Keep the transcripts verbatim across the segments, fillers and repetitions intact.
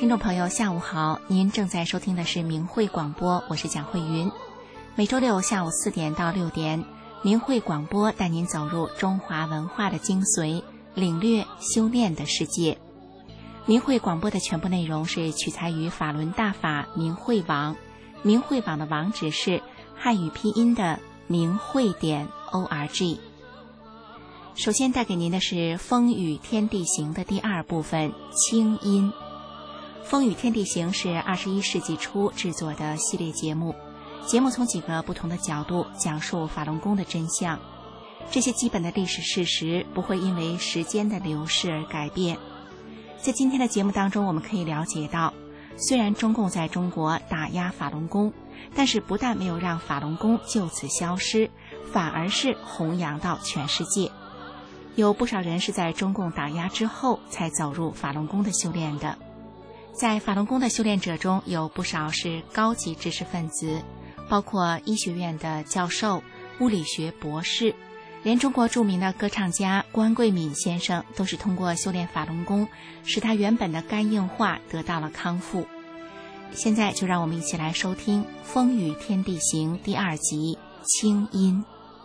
众朋友下午好，您正在收听的是明慧广播，我是蒋慧云。每周六下午四点到六点，明慧广播带您走入中华文化的精髓，领略修炼的世界。明慧广播的全部内容是取材于法轮大法明慧网，明慧网的网址是汉语拼音的明慧点 org。 首先带给您的是风雨天地行的第二部分，清音。风雨天地行是二十一世纪初制作的系列节目，节目从几个不同的角度讲述法轮功的真相。这些基本的历史事实不会因为时间的流逝而改变。在今天的节目当中，我们可以了解到，虽然中共在中国打压法轮功，但是不但没有让法轮功就此消失，反而是弘扬到全世界。有不少人是在中共打压之后才走入法轮功的修炼的。在法轮功的修炼者中，有不少是高级知识分子，包括医学院的教授、物理学博士，连中国著名的歌唱家关桂敏先生都是通过修炼法轮功，使他原本的肝硬化得到了康复。现在就让我们一起来收听《风雨天地行》第二集清音。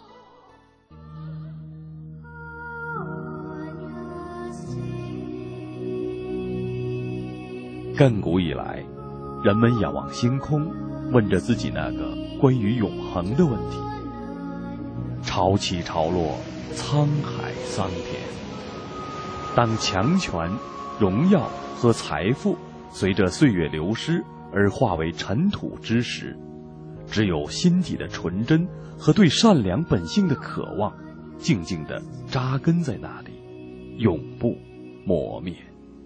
亘古以来，人们仰望星空，问着自己那个关于永恒的问题。潮起潮落，沧海桑田。当强权、荣耀和财富随着岁月流失而化为尘土之时，只有心底的纯真和对善良本性的渴望，静静地扎根在那里，永不磨灭。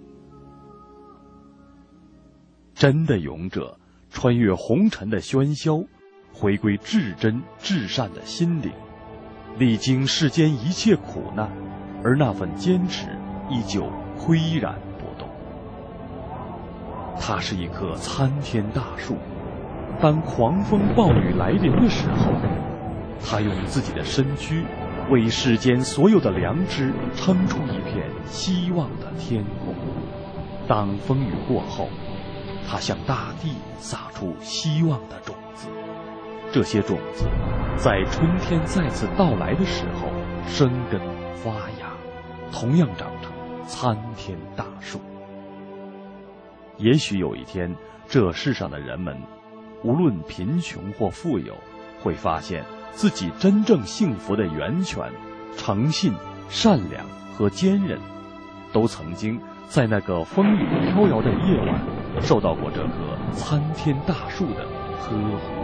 真的勇者穿越红尘的喧嚣，回归至真至善的心灵，历经世间一切苦难，而那份坚持依旧岿然不动。它是一棵参天大树，当狂风暴雨来临的时候，它用自己的身躯为世间所有的良知撑出一片希望的天空。当风雨过后，它向大地撒出希望的种子，这些种子在春天再次到来的时候生根发芽，同样长成参天大树。也许有一天，这世上的人们无论贫穷或富有，会发现自己真正幸福的源泉，诚信、善良和坚韧，都曾经在那个风雨飘摇的夜晚受到过这棵参天大树的呵护。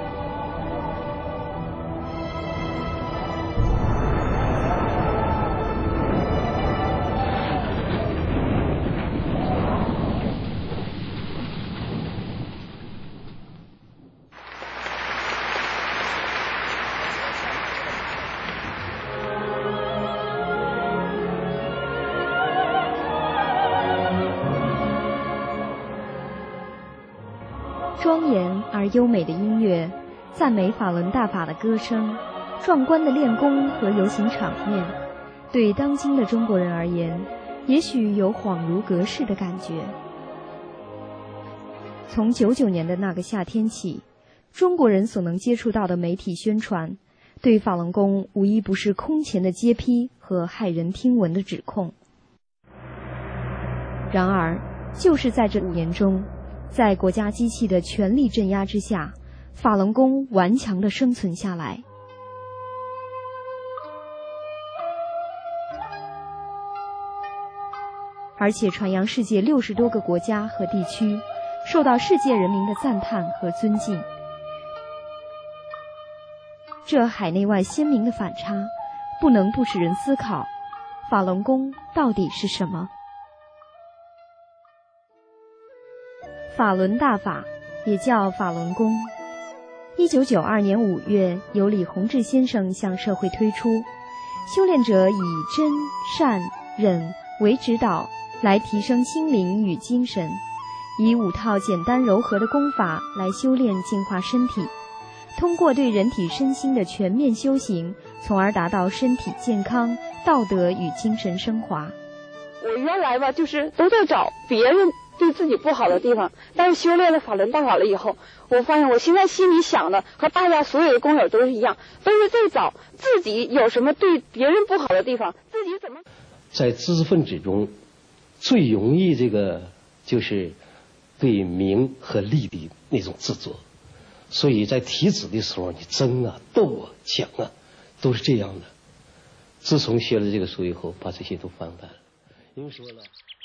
庄严而优美的音乐，赞美法轮大法的歌声，壮观的练功和游行场面，对当今的中国人而言，也许有恍如隔世的感觉。从九九年的那个夏天起，中国人所能接触到的媒体宣传，对法轮功无一不是空前的揭批和骇人听闻的指控。然而，就是在这五年中，在国家机器的全力镇压之下，法轮功顽强地生存下来。而且传扬世界六十多个国家和地区，受到世界人民的赞叹和尊敬。这海内外鲜明的反差，不能不使人思考，法轮功到底是什么？法轮大法也叫法轮功，一九九二年五月由李洪志先生向社会推出，修炼者以真、善、忍为指导，来提升心灵与精神，以五套简单柔和的功法来修炼净化身体，通过对人体身心的全面修行，从而达到身体健康、道德与精神升华。 我原来吧，就是都在找别人对自己不好的地方。但是修炼了法轮大法了以后，我发现我现在心里想的和大家所有的工友都是一样，都是在找自己有什么对别人不好的地方，自己怎么。 在知识分子中，最容易这个就是对名和利的那种执着，所以在提子的时候，你争啊、斗啊、抢啊，都是这样的。自从学了这个书以后，把这些都放淡了。因为说呢，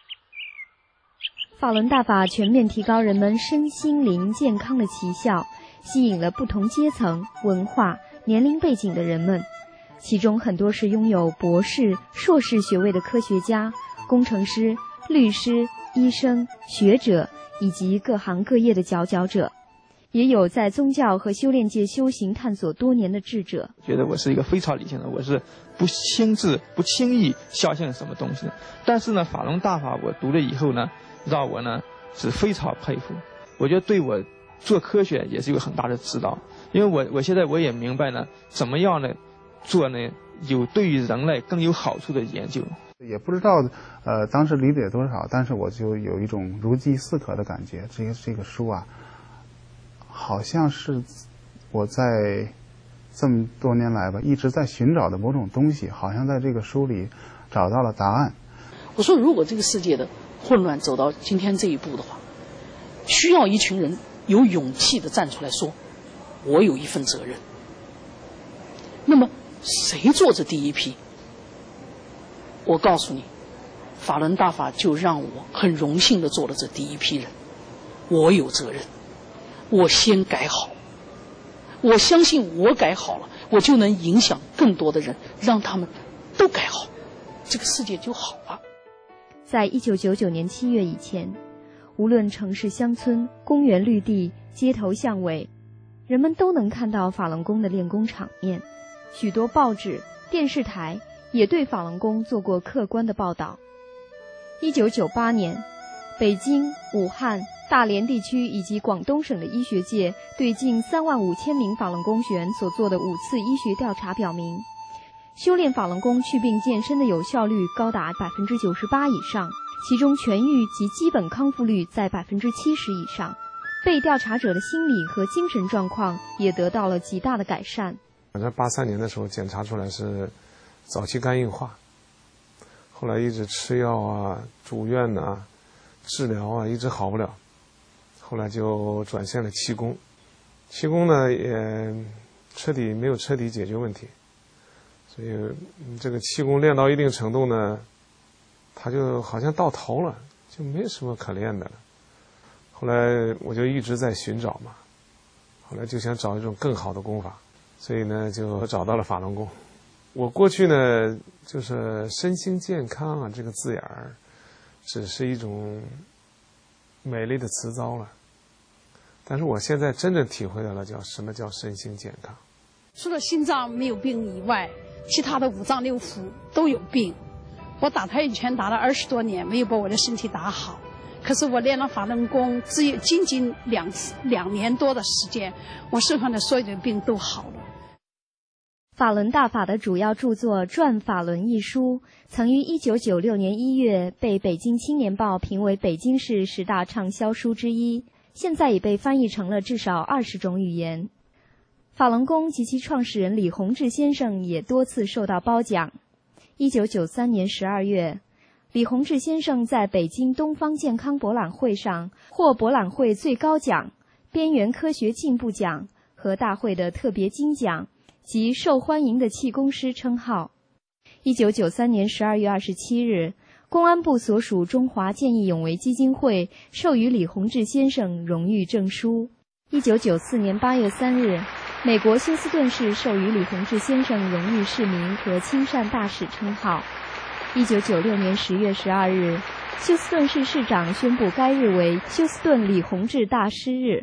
法轮大法全面提高人们身心灵健康的奇效，吸引了不同阶层、文化、年龄背景的人们，其中很多是拥有博士、硕士学位的科学家、工程师、律师、医生、学者以及各行各业的佼佼者，也有在宗教和修炼界修行探索多年的智者。 觉得我是一个非常理性的，我是不轻自不轻易相信什么东西的。但是呢，法轮大法我读了以后呢，让我呢是非常佩服。我觉得对我做科学也是有很大的指导，因为我我现在我也明白呢，怎么样呢做呢有对于人类更有好处的研究。 也不知道呃当时理解多少，但是我就有一种如饥似渴的感觉。这个这个书啊，好像是我在这么多年来吧，一直在寻找的某种东西，好像在这个书里找到了答案。 我说，如果这个世界的混乱走到今天这一步的话，需要一群人有勇气的站出来说，我有一份责任。那么谁做这第一批？我告诉你，法轮大法就让我很荣幸的做了这第一批人。我有责任，我先改好。我相信我改好了，我就能影响更多的人，让他们都改好，这个世界就好了。 在一九九九年七月以前，无论城市乡村、公园绿地、街头巷尾，人们都能看到法轮功的练功场面。许多报纸、电视台也对法轮功做过客观的报道。一九九八年，北京、武汉、大连地区以及广东省的医学界对近三万五千名法轮功学员所做的五次医学调查表明，修炼法轮功祛病健身的有效率高达百分之九十八以上，其中痊愈及基本康复率在百分之七十以上。被调查者的心理和精神状况也得到了极大的改善。 反正八三年的时候检查出来是早期肝硬化，后来一直吃药啊、住院啊、治疗啊，一直好不了。后来就转向了气功，气功呢也彻底没有彻底解决问题，所以这个气功练到一定程度呢，它就好像到头了，就没什么可练的了。后来我就一直在寻找嘛，后来就想找一种更好的功法，所以呢就找到了法轮功。我过去呢就是身心健康啊这个字眼儿，只是一种美丽的词藻了。但是我现在真正体会到了叫什么叫身心健康。 除了心脏没有病以外，其他的五脏六腑都有病。我打太极拳打了二十多年，没有把我的身体打好。可是我练了法轮功，只有仅仅两两年多的时间，我身上的所有的病都好了。 法轮大法的主要著作《转法轮》一书，曾于一九九六年一月被北京青年报评为北京市十大畅销书之一。现在已被翻译成了至少二十种语言。法轮功及其创始人李洪志先生也多次受到褒奖。一九九三年十二月，李洪志先生在北京东方健康博览会上获博览会最高奖、边缘科学进步奖和大会的特别金奖及受欢迎的气功师称号。一九九三年十二月二十七日，公安部所属中华见义勇为基金会授予李洪志先生荣誉证书。一九九四年八月三日，美国休斯顿市授予李洪志先生荣誉市民和亲善大使称号。一九九六年十月十二日，休斯顿市市长宣布该日为休斯顿李洪志大师日。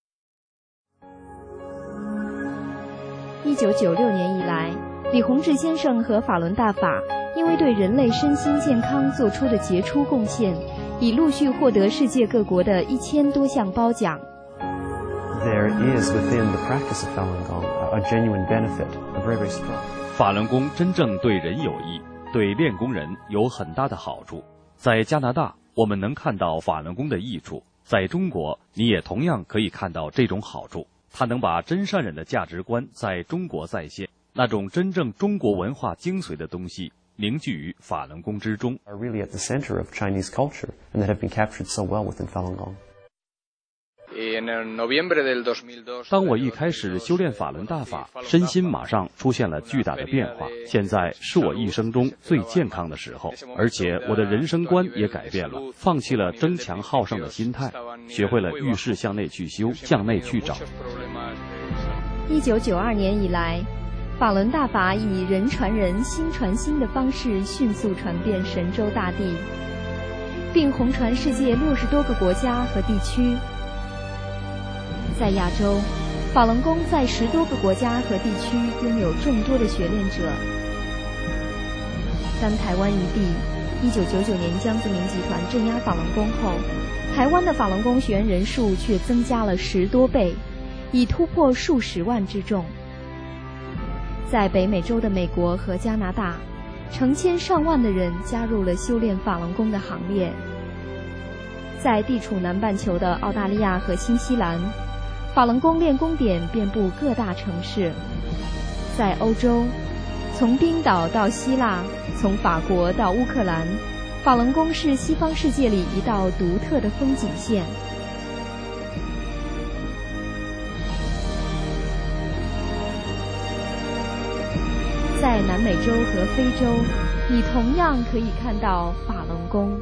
一九九六年以来，李洪志先生和法轮大法因为对人类身心健康做出的杰出贡献，已陆续获得世界各国的一千多项褒奖。 There is within the practice of Falun Gong a genuine benefit, a very, very strong. 法轮功真正对人有益，对练功人有很大的好处。在加拿大， 我们能看到法轮功的益处，在中国你也同样可以看到这种好处。它能把真善忍的价值观在中国再现，那种真正中国文化精髓的东西凝聚于法轮功之中。 are really at the center of Chinese culture and that have been captured so well within Falun Gong. 当我一开始修炼法轮大法，身心马上出现了巨大的变化。现在是我一生中最健康的时候，而且我的人生观也改变了，放弃了争强好胜的心态，学会了遇事向内去修，向内去找。 一九九二年以来，法轮大法以人传人、心传心的方式迅速传遍神州大地，并红传世界六十多个国家和地区。在亚洲，法轮功在十多个国家和地区拥有众多的学练者。当台湾一地一九九九年江泽民集团镇压法轮功后，台湾的法轮功学员人数却增加了十多倍，已突破数十万之众。在北美洲的美国和加拿大，成千上万的人加入了修炼法轮功的行列。在地处南半球的澳大利亚和新西兰，法轮功练功点遍布各大城市。在欧洲，从冰岛到希腊，从法国到乌克兰，法轮功是西方世界里一道独特的风景线。在南美洲和非洲，你同样可以看到法轮功。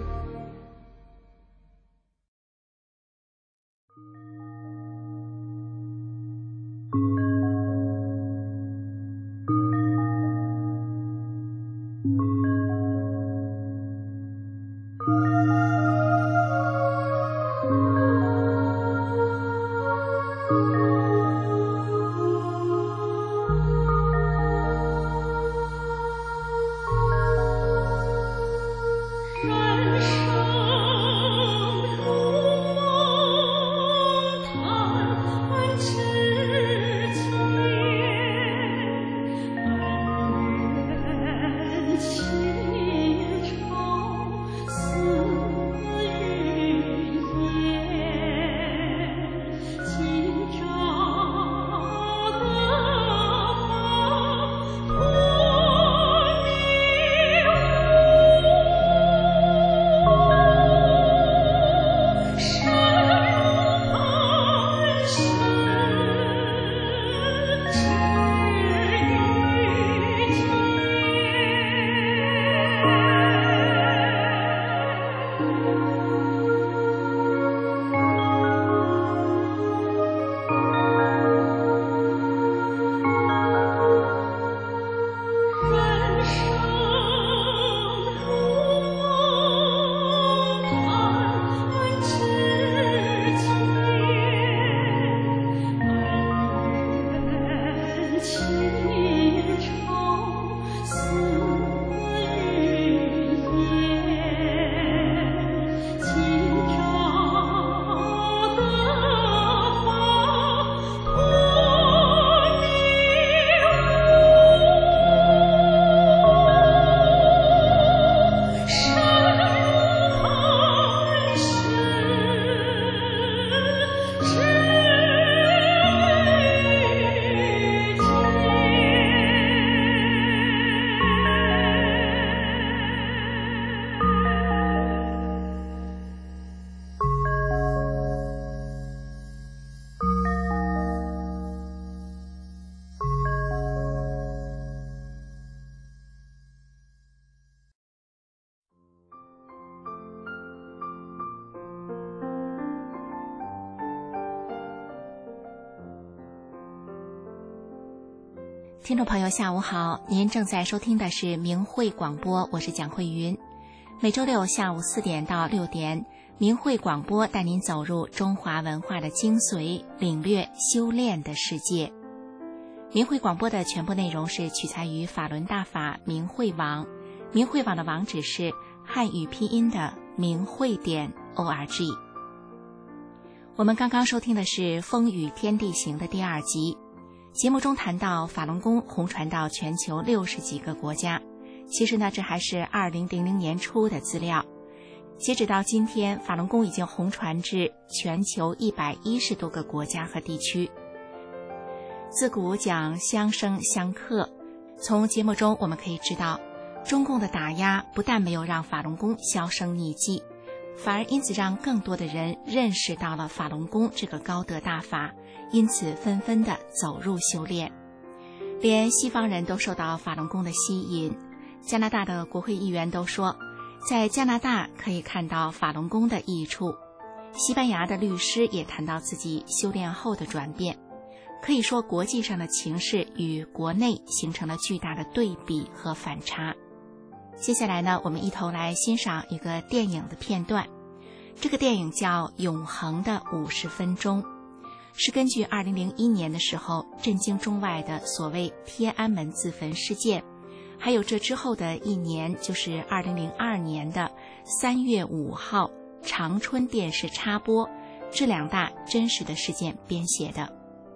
听众朋友下午好，您正在收听的是明慧广播，我是蒋慧云。每周六下午四点到六点，明慧广播带您走入中华文化的精髓，领略修炼的世界。明慧广播的全部内容是取材于法轮大法明慧网，明慧网的网址是汉语拼音的明慧点 org。 我们刚刚收听的是《风雨天地行》的第二集，节目中谈到法轮功红传到全球六十几个国家。其实呢，这还是二零零零年初的资料。 截止到今天，法轮功已经红传至全球一百一十多个国家和地区。自古讲相生相克，从节目中我们可以知道，中共的打压不但没有让法轮功销声匿迹，反而因此让更多的人认识到了法轮功这个高德大法，因此纷纷的走入修炼。连西方人都受到法轮功的吸引，加拿大的国会议员都说，在加拿大可以看到法轮功的益处。西班牙的律师也谈到自己修炼后的转变。可以说，国际上的情势与国内形成了巨大的对比和反差。接下来呢，我们一同来欣赏一个电影的片段。这个电影叫《永恒的五十分钟》，是根据二零零一年的时候震惊中外的所谓天安门自焚事件，还有这之后的一年，就是二零零二年的三月五号长春电视插播这两大真实的事件编写的。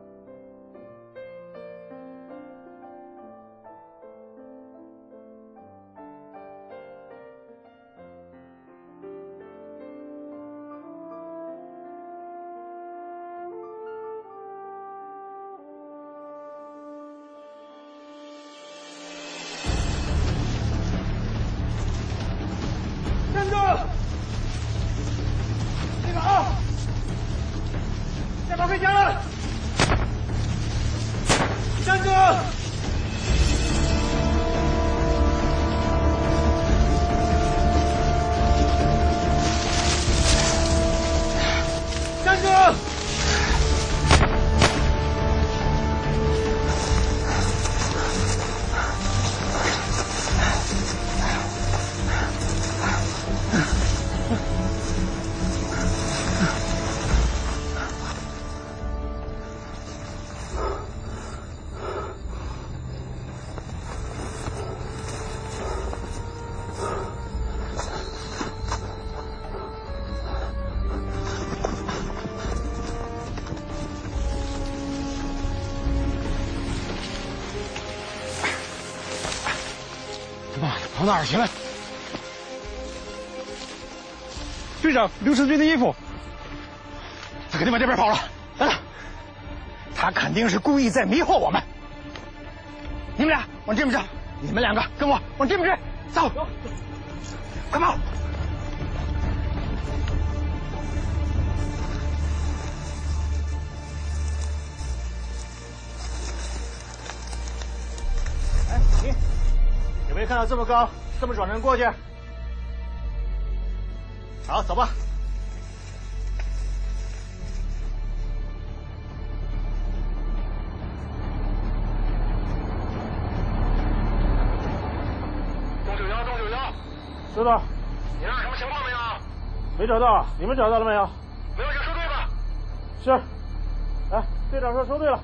站住！那个啊，下把飞枪了！站住！站住！ 跑哪儿去了？队长刘成军的衣服，他肯定往这边跑了。来了，他肯定是故意在迷惑我们。你们俩往这边走，你们两个跟我往这边去，走，快跑！哎，你有没有看到这么高、这么壮的人过去？好，走吧。 洞九幺，洞九幺， 收到。 你那儿什么情况没有？ 没找到，你们找到了没有？ 没有就收队吧。 是。哎，队长说收队了。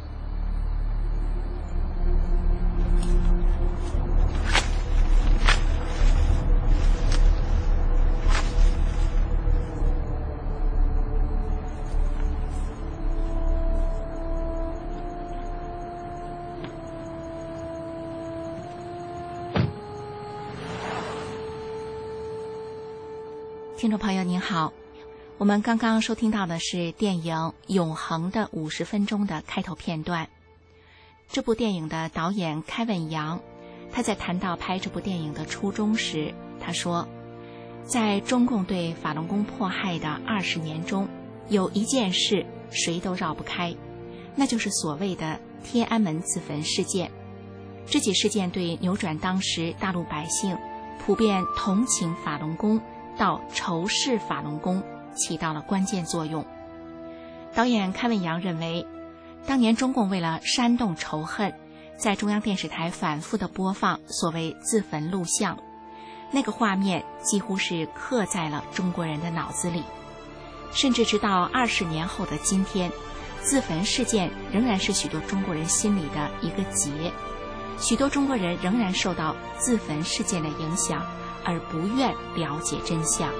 听众朋友您好，我们刚刚收听到的是电影《永恒的五十分钟》的开头片段。这部电影的导演开文扬，他在谈到拍这部电影的初衷时，他说，在中共对法轮功迫害的二十年中，有一件事谁都绕不开，那就是所谓的天安门自焚事件。这起事件对扭转当时大陆百姓普遍同情法轮功到仇视法轮功起到了关键作用。导演开文扬认为，当年中共为了煽动仇恨，在中央电视台反复的播放所谓自焚录像，那个画面几乎是刻在了中国人的脑子里。甚至直到二十年后的今天，自焚事件仍然是许多中国人心里的一个结，许多中国人仍然受到自焚事件的影响，而不愿了解真相。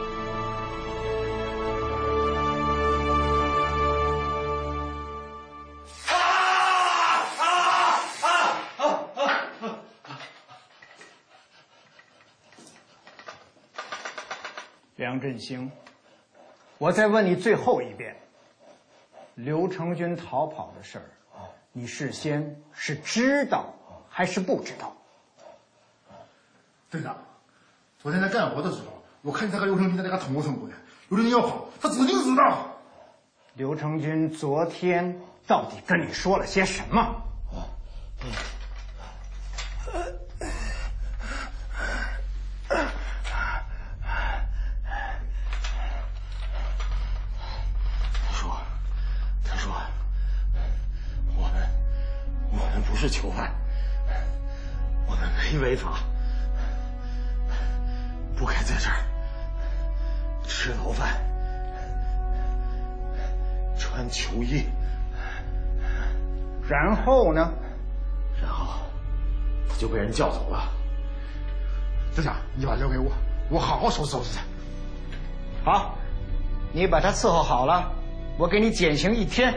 梁振兴，我再问你最后一遍，刘成军逃跑的事儿，你事先是知道还是不知道？ 队长，昨天在干活的时候，我看见他和刘成军在那个捅咕捅咕的，刘成军要跑，他指定知道。 刘成军昨天到底跟你说了些什么？ 他说，他说，我们，我们不是囚犯，我们没违法，不该在这儿吃牢饭。穿囚衣， 然后呢？ 然后他就被人叫走了。队长，你把他交给我，我好好收拾收拾他。 好，你把他伺候好了，我给你减刑一天。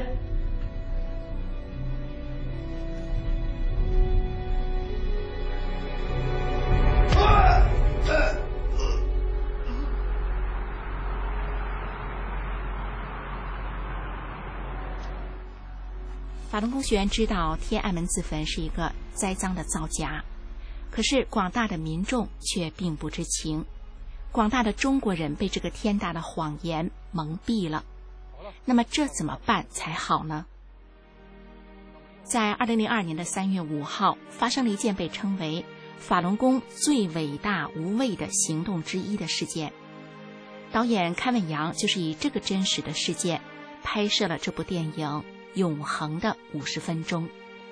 法轮功学员知道天安门自焚是一个栽赃的造假，可是广大的民众却并不知情，广大的中国人被这个天大的谎言蒙蔽了。那么这怎么办才好呢？在二零零二年的三月五号，发生了一件被称为法轮功最伟大无畏的行动之一的事件。导演开文阳就是以这个真实的事件拍摄了这部电影《永恒的五十分钟》。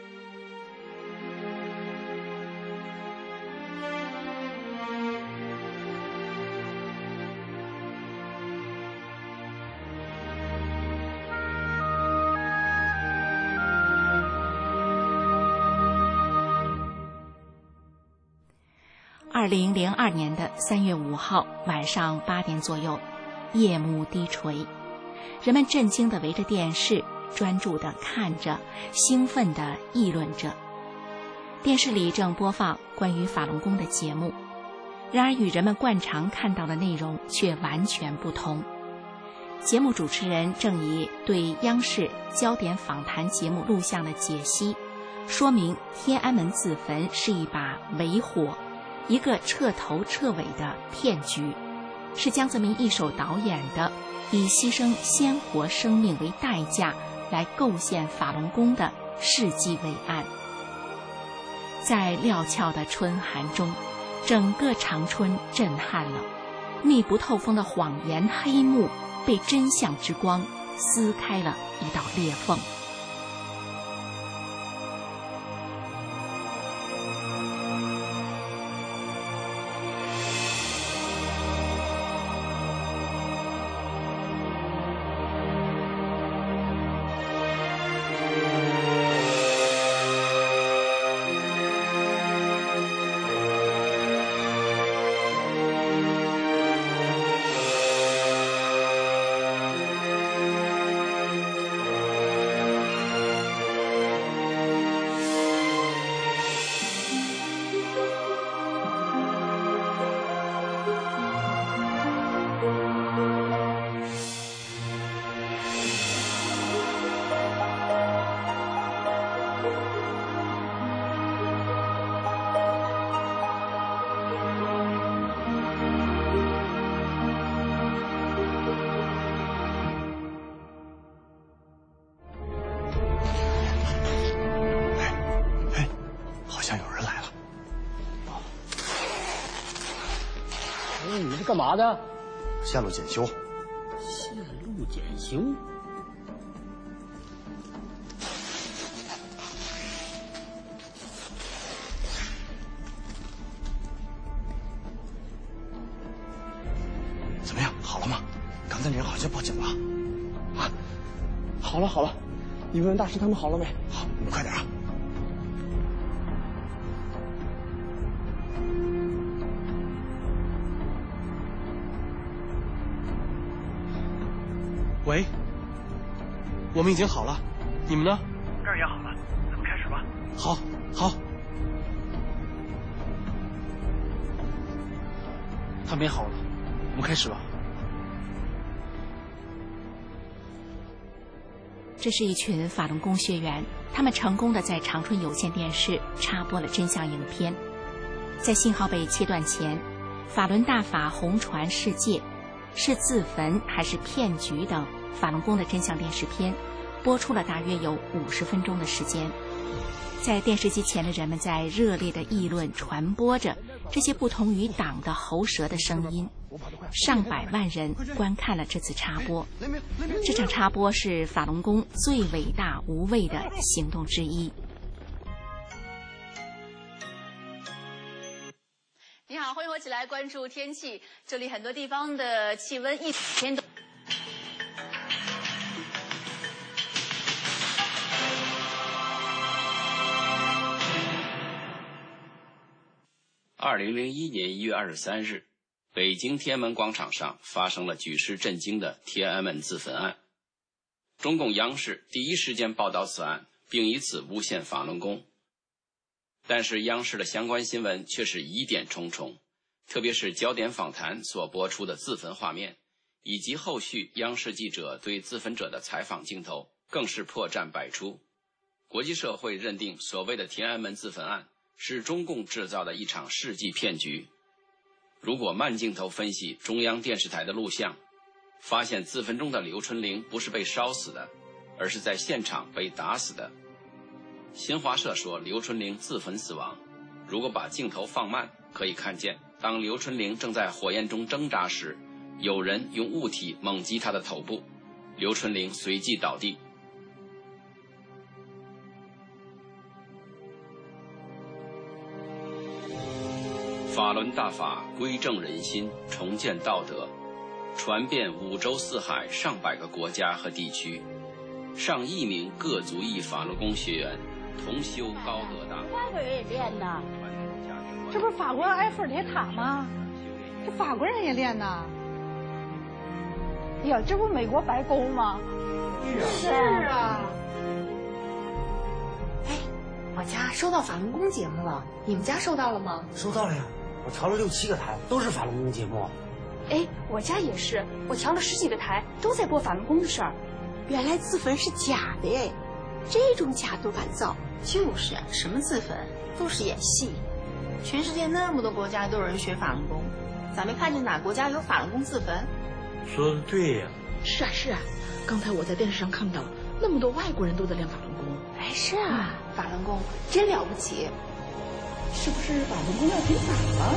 二零零二年的三月五号晚上八点左右，夜幕低垂，人们震惊地围着电视，专注地看着，兴奋地议论着。电视里正播放关于法轮功的节目，然而与人们惯常看到的内容却完全不同。节目主持人正以对央视焦点访谈节目录像的解析，说明天安门自焚是一把伪火，一个彻头彻尾的骗局，是江泽民一手导演的以牺牲鲜活生命为代价来构陷法轮功的世纪伟案。在料峭的春寒中，整个长春震撼了，密不透风的谎言黑幕被真相之光撕开了一道裂缝。 干嘛的？ 线路检修。 线路检修？ 怎么样？好了吗？刚才那人好像报警了。啊， 好了好了，你问问大师他们好了没？ 好，你们快点啊！ 喂，我们已经好了，你们呢？ 这儿也好了，咱们开始吧。 好，好。他们也好了，我们开始吧。 这是一群法轮功学员，他们成功的在长春有线电视插播了真相影片。在信号被切断前，法轮大法红传世界，是自焚还是骗局等法轮功的真相电视片播出了大约有五十分钟的时间。在电视机前的人们在热烈的议论传播着这些不同于党的喉舌的声音，上百万人观看了这次插播。这场插播是法轮功最伟大无畏的行动之一。 你好，欢迎我一起来关注天气。这里很多地方的气温一天都。 二零零一年一月二十三日，北京天安门广场上发生了举世震惊的天安门自焚案。中共央视第一时间报道此案，并以此诬陷法轮功。但是央视的相关新闻却是疑点重重，特别是焦点访谈所播出的自焚画面，以及后续央视记者对自焚者的采访镜头，更是破绽百出。国际社会认定所谓的天安门自焚案是中共制造的一场世纪骗局。如果慢镜头分析中央电视台的录像，发现自焚中的刘春玲不是被烧死的，而是在现场被打死的。新华社说刘春玲自焚死亡，如果把镜头放慢，可以看见当刘春玲正在火焰中挣扎时，有人用物体猛击她的头部，刘春玲随即倒地。法轮大法归正人心，重建道德，传遍五洲四海上百个国家和地区，上亿名各族裔法轮功学员同修高德大法。 外国人也练呐，这不是法国埃菲尔铁塔吗？这法国人也练呐。呀，这不美国白宫吗？是啊。 哎，我家收到法轮功节目了，你们家收到了吗？ 收到了呀。我调了六七个台，都是法轮功节目。 哎，我家也是，我调了十几个台，都在播法轮功的事儿。原来自焚是假的哎，这种假都敢造。 就是啊，什么自焚都是演戏。全世界那么多国家都有人学法轮功，咋没看见哪国家有法轮功自焚？ 说的对呀。 是啊是啊，刚才我在电视上看到，那么多外国人都在练法轮功。哎，是啊，嗯、法轮功真了不起。是不是法轮功要平反了？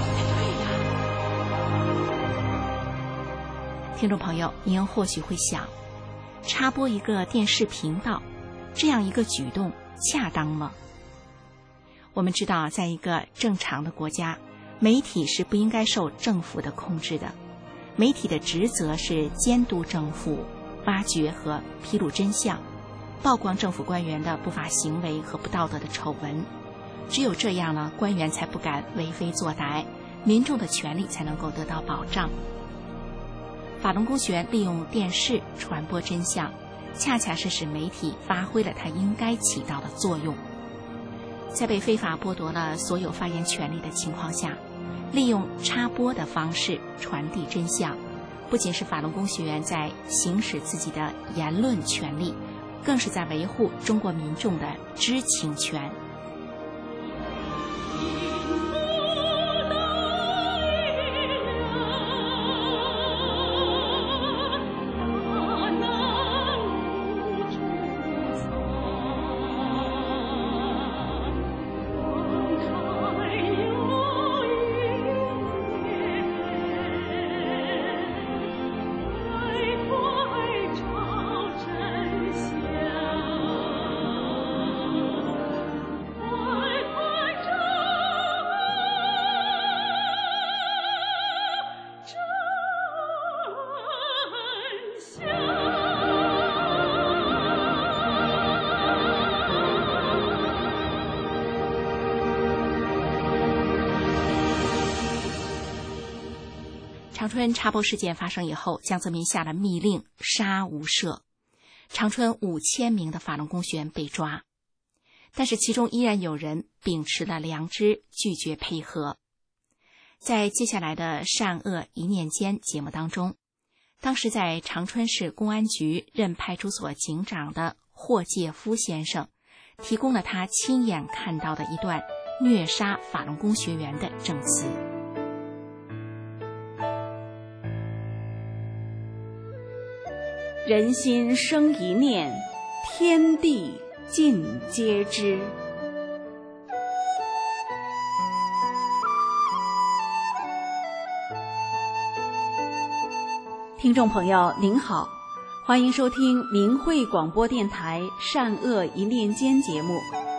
对呀。听众朋友，您或许会想，插播一个电视频道，这样一个举动恰当吗？我们知道，在一个正常的国家，媒体是不应该受政府的控制的。媒体的职责是监督政府，挖掘和披露真相，曝光政府官员的不法行为和不道德的丑闻。只有这样呢，官员才不敢为非作歹，民众的权利才能够得到保障。法轮功学员利用电视传播真相，恰恰是使媒体发挥了它应该起到的作用。在被非法剥夺了所有发言权利的情况下，利用插播的方式传递真相，不仅是法轮功学员在行使自己的言论权利，更是在维护中国民众的知情权。长春插播事件发生以后，江泽民下了密令，杀无赦。长春五千名的法轮功学员被抓，但是其中依然有人秉持了良知，拒绝配合。在接下来的善恶一念间节目当中，当时在长春市公安局任派出所警长的霍介夫先生，提供了他亲眼看到的一段虐杀法轮功学员的证词。 人心生一念，天地尽皆知。听众朋友您好，欢迎收听明慧广播电台善恶一念间节目。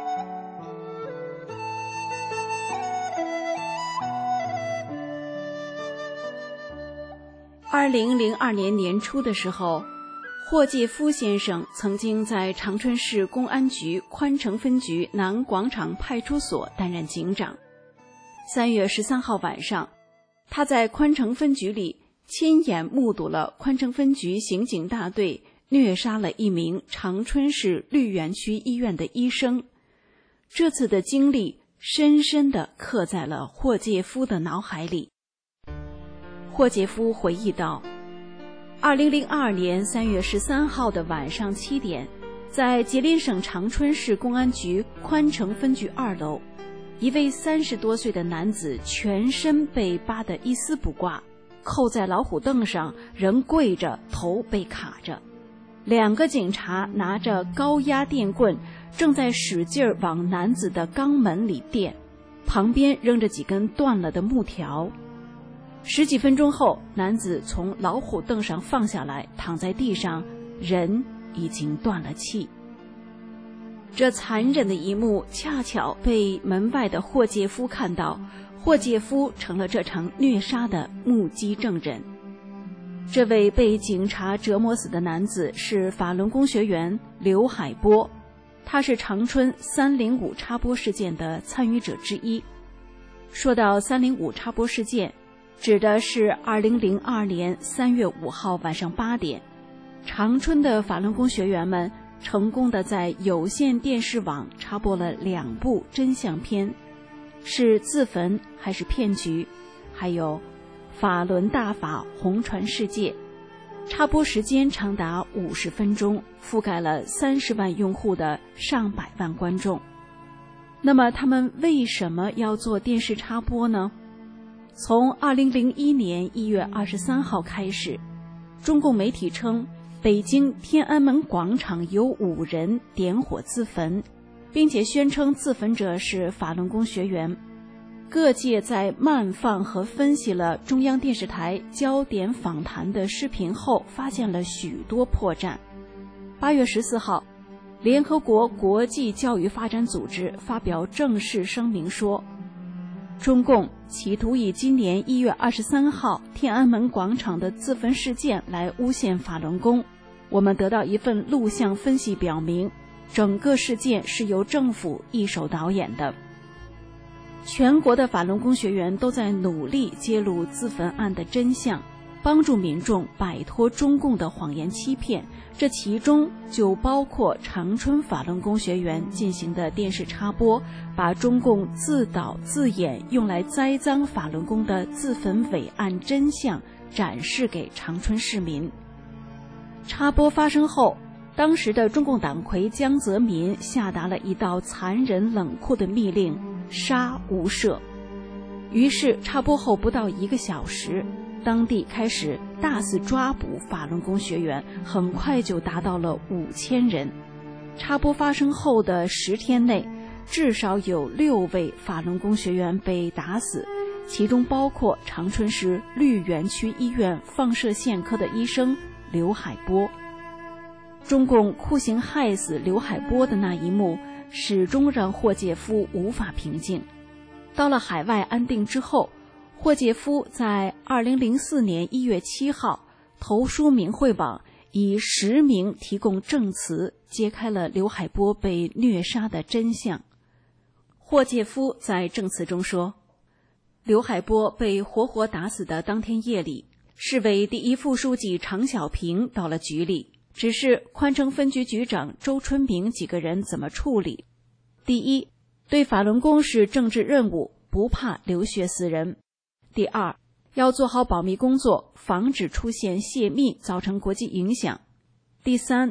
二零零二年年初的时候，霍介夫先生曾经在长春市公安局宽城分局南广场派出所担任警长。三月十三号晚上，他在宽城分局里亲眼目睹了宽城分局刑警大队虐杀了一名长春市绿园区医院的医生。这次的经历深深地刻在了霍介夫的脑海里。霍介夫回忆道，二零零二年三月十三号的晚上七点，在吉林省长春市公安局宽城分局二楼，一位三十多岁的男子全身被扒得一丝不挂，扣在老虎凳上，人跪着，头被卡着。两个警察拿着高压电棍，正在使劲往男子的肛门里电，旁边扔着几根断了的木条。十几分钟后，男子从老虎凳上放下来，躺在地上，人已经断了气。这残忍的一幕恰巧被门外的霍介夫看到，霍介夫成了这场虐杀的目击证人。这位被警察折磨死的男子是法轮功学员刘海波，他是长春三零五插播事件的参与者之一。说到三零五插播事件，指的是二零零二年三月五号晚上八点，长春的法轮功学员们成功的在有线电视网插播了两部真相片，是自焚还是骗局，还有法轮大法红传世界。插播时间长达五十分钟，覆盖了三十万用户的上百万观众。那么他们为什么要做电视插播呢？从二零零一年一月二十三号开始，中共媒体称北京天安门广场有五人点火自焚，并且宣称自焚者是法轮功学员。各界在慢放和分析了中央电视台焦点访谈的视频后，发现了许多破绽。八月十四号，联合国国际教育发展组织发表正式声明说，中共企图以今年一月二十三号天安门广场的自焚事件来诬陷法轮功。我们得到一份录像分析表明，整个事件是由政府一手导演的。全国的法轮功学员都在努力揭露自焚案的真相，帮助民众摆脱中共的谎言欺骗，这其中就包括长春法轮功学员进行的电视插播，把中共自导自演用来栽赃法轮功的自焚伪案真相展示给长春市民。插播发生后，当时的中共党魁江泽民下达了一道残忍冷酷的密令，杀无赦。于是插播后不到一个小时，当地开始大肆抓捕法轮功学员，很快就达到了五千人。插播发生后的十天内，至少有六位法轮功学员被打死，其中包括长春市绿园区医院放射线科的医生刘海波。中共酷刑害死刘海波的那一幕，始终让霍介夫无法平静。到了海外安定之后，霍介夫在二零零四年一月七号投书明慧网，以实名提供证词，揭开了刘海波被虐杀的真相。霍介夫在证词中说，刘海波被活活打死的当天夜里，市委第一副书记常小平到了局里，只是宽城分局局长周春明几个人怎么处理。第一，对法轮功是政治任务，不怕流血死人。第二，要做好保密工作，防止出现泄密造成国际影响。第三，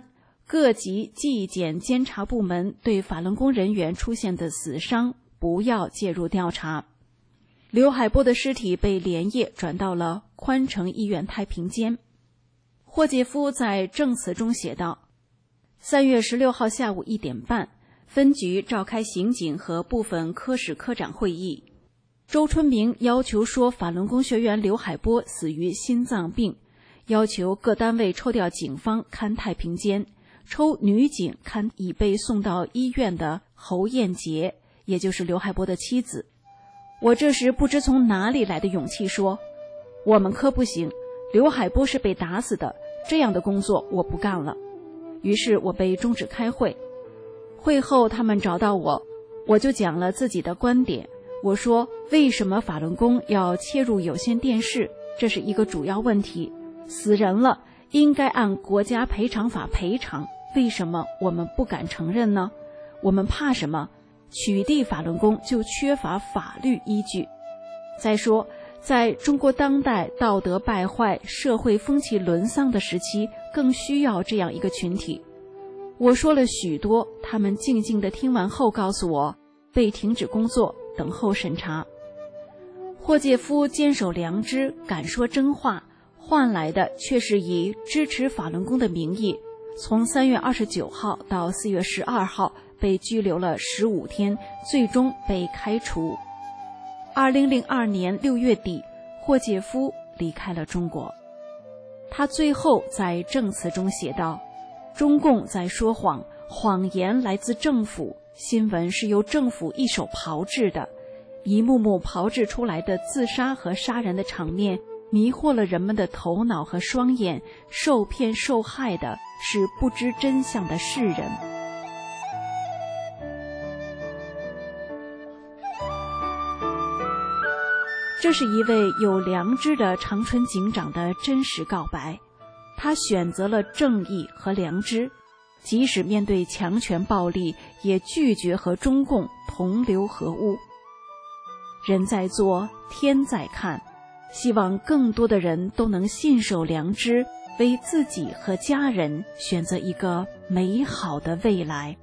各级纪检监察部门对法轮功人员出现的死伤不要介入调查。刘海波的尸体被连夜转到了宽城医院太平间。霍介夫在证词中写道：三月十六号下午一点半，分局召开刑警和部分科室科长会议。周春明要求说法轮功学员刘海波死于心脏病，要求各单位抽调警方看太平间，抽女警看已被送到医院的侯艳杰，也就是刘海波的妻子。我这时不知从哪里来的勇气说，我们科不行，刘海波是被打死的，这样的工作我不干了。于是我被终止开会。会后他们找到我，我就讲了自己的观点。我说，为什么法轮功要切入有线电视，这是一个主要问题。死人了，应该按国家赔偿法赔偿，为什么我们不敢承认呢？我们怕什么？取缔法轮功就缺乏法律依据。再说，在中国当代道德败坏、社会风气沦丧的时期，更需要这样一个群体。我说了许多，他们静静地听完后告诉我，被停止工作，等候审查。霍介夫坚守良知，敢说真话，换来的却是以支持法轮功的名义，从三月二十九号到四月十二号被拘留了十五天，最终被开除。二零零二年六月底，霍介夫离开了中国。他最后在证词中写道：中共在说谎，谎言来自政府，新闻是由政府一手炮制的，一幕幕炮制出来的自杀和杀人的场面迷惑了人们的头脑和双眼，受骗受害的是不知真相的世人。这是一位有良知的长春警长的真实告白，他选择了正义和良知，即使面对强权暴力，也拒绝和中共同流合污。人在做，天在看，希望更多的人都能信守良知，为自己和家人选择一个美好的未来。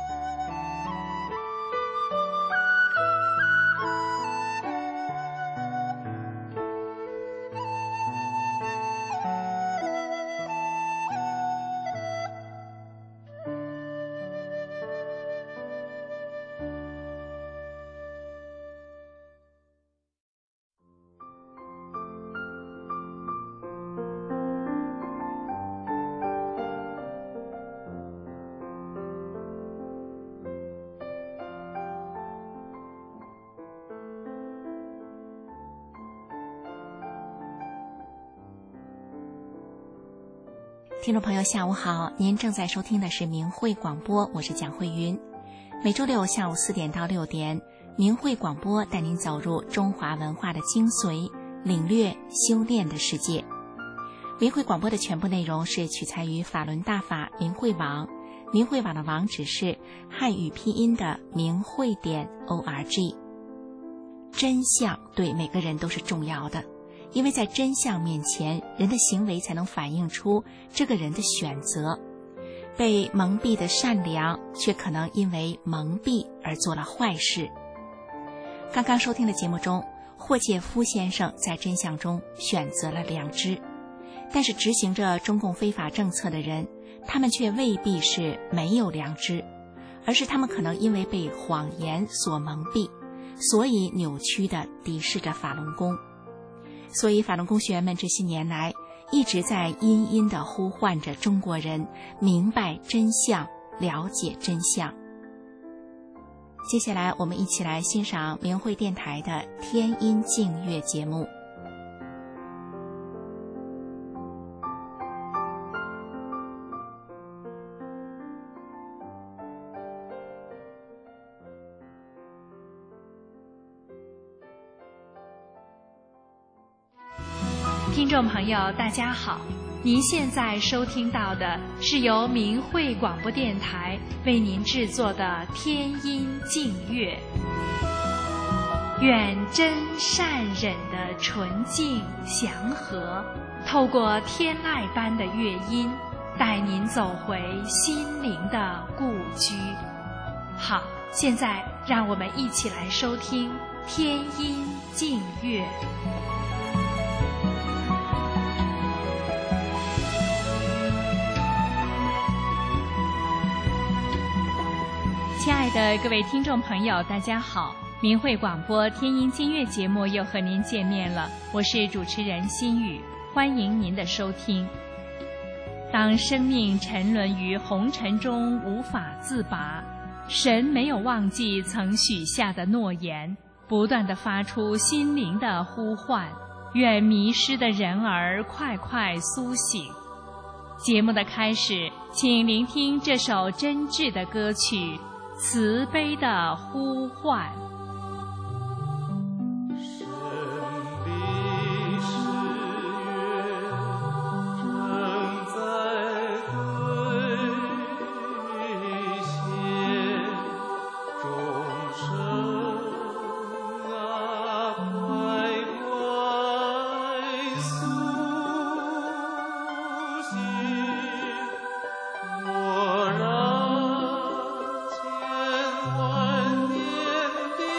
听众朋友下午好，您正在收听的是明慧广播，我是蒋慧云。每周六下午四点到六点，明慧广播带您走入中华文化的精髓，领略修炼的世界。明慧广播的全部内容是取材于法轮大法明慧网，明慧网的网址是汉语拼音的明慧点 org。 真相对每个人都是重要的，因为在真相面前，人的行为才能反映出这个人的选择。被蒙蔽的善良，却可能因为蒙蔽而做了坏事。刚刚收听的节目中，霍介夫先生在真相中选择了良知，但是执行着中共非法政策的人，他们却未必是没有良知，而是他们可能因为被谎言所蒙蔽，所以扭曲地敌视着法轮功。所以法轮功学员们这些年来一直在殷殷地呼唤着中国人明白真相，了解真相。接下来我们一起来欣赏明慧电台的天音净月节目。 听众朋友大家好，您现在收听到的是由明慧广播电台为您制作的天音净月。愿真善忍的纯净祥和，透过天籁般的乐音， 带您走回心灵的故居。好，现在让我们一起来收听天音静乐。亲爱的各位听众朋友，大家好，明慧广播天音静乐节目又和您见面了，我是主持人心雨，欢迎您的收听。当生命沉沦于红尘中无法自拔，神没有忘记曾许下的诺言，不断地发出心灵的呼唤，愿迷失的人儿快快苏醒。节目的开始，请聆听这首真挚的歌曲，慈悲的呼唤。 我让千万年的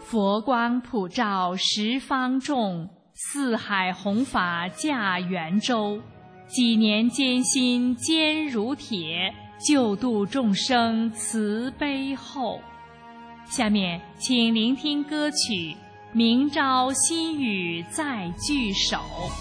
佛光普照十方众，四海弘法驾圆周。几年艰辛坚如铁，救度众生慈悲厚。下面请聆听歌曲《明朝新语再聚首》。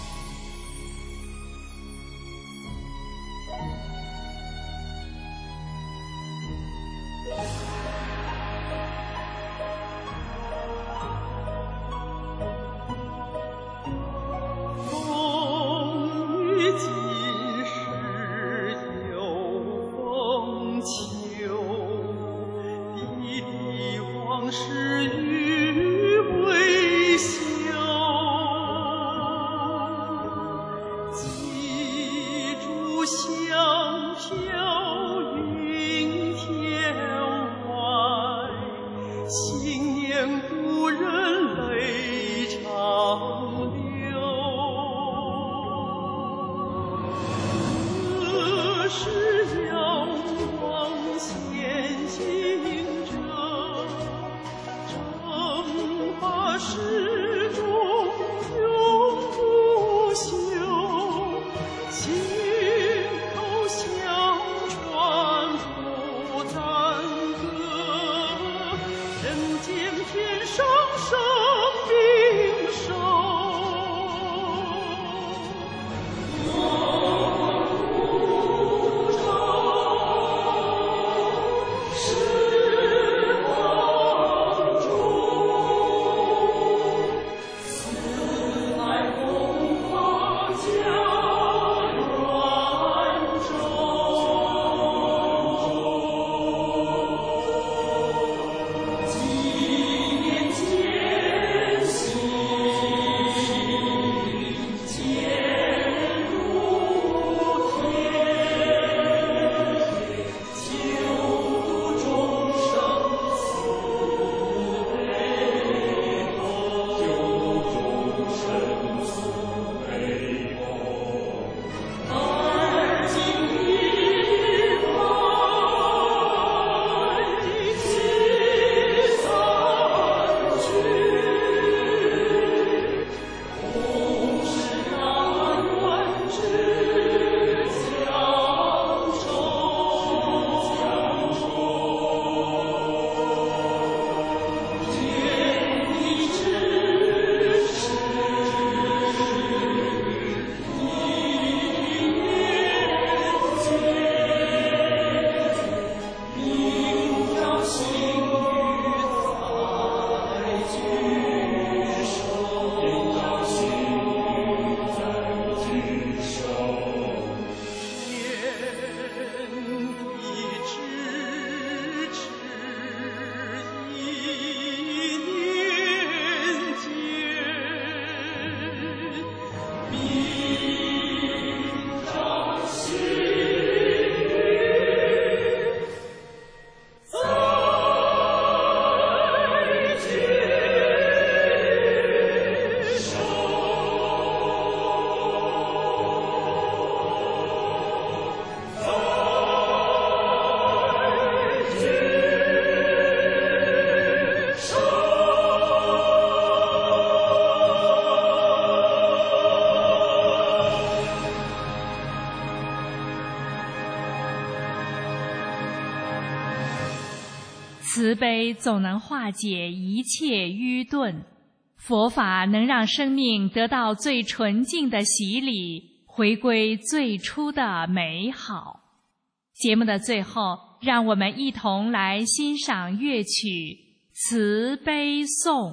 慈悲总能化解一切愚钝，佛法能让生命得到最纯净的洗礼，回归最初的美好。节目的最后，让我们一同来欣赏乐曲《慈悲颂》。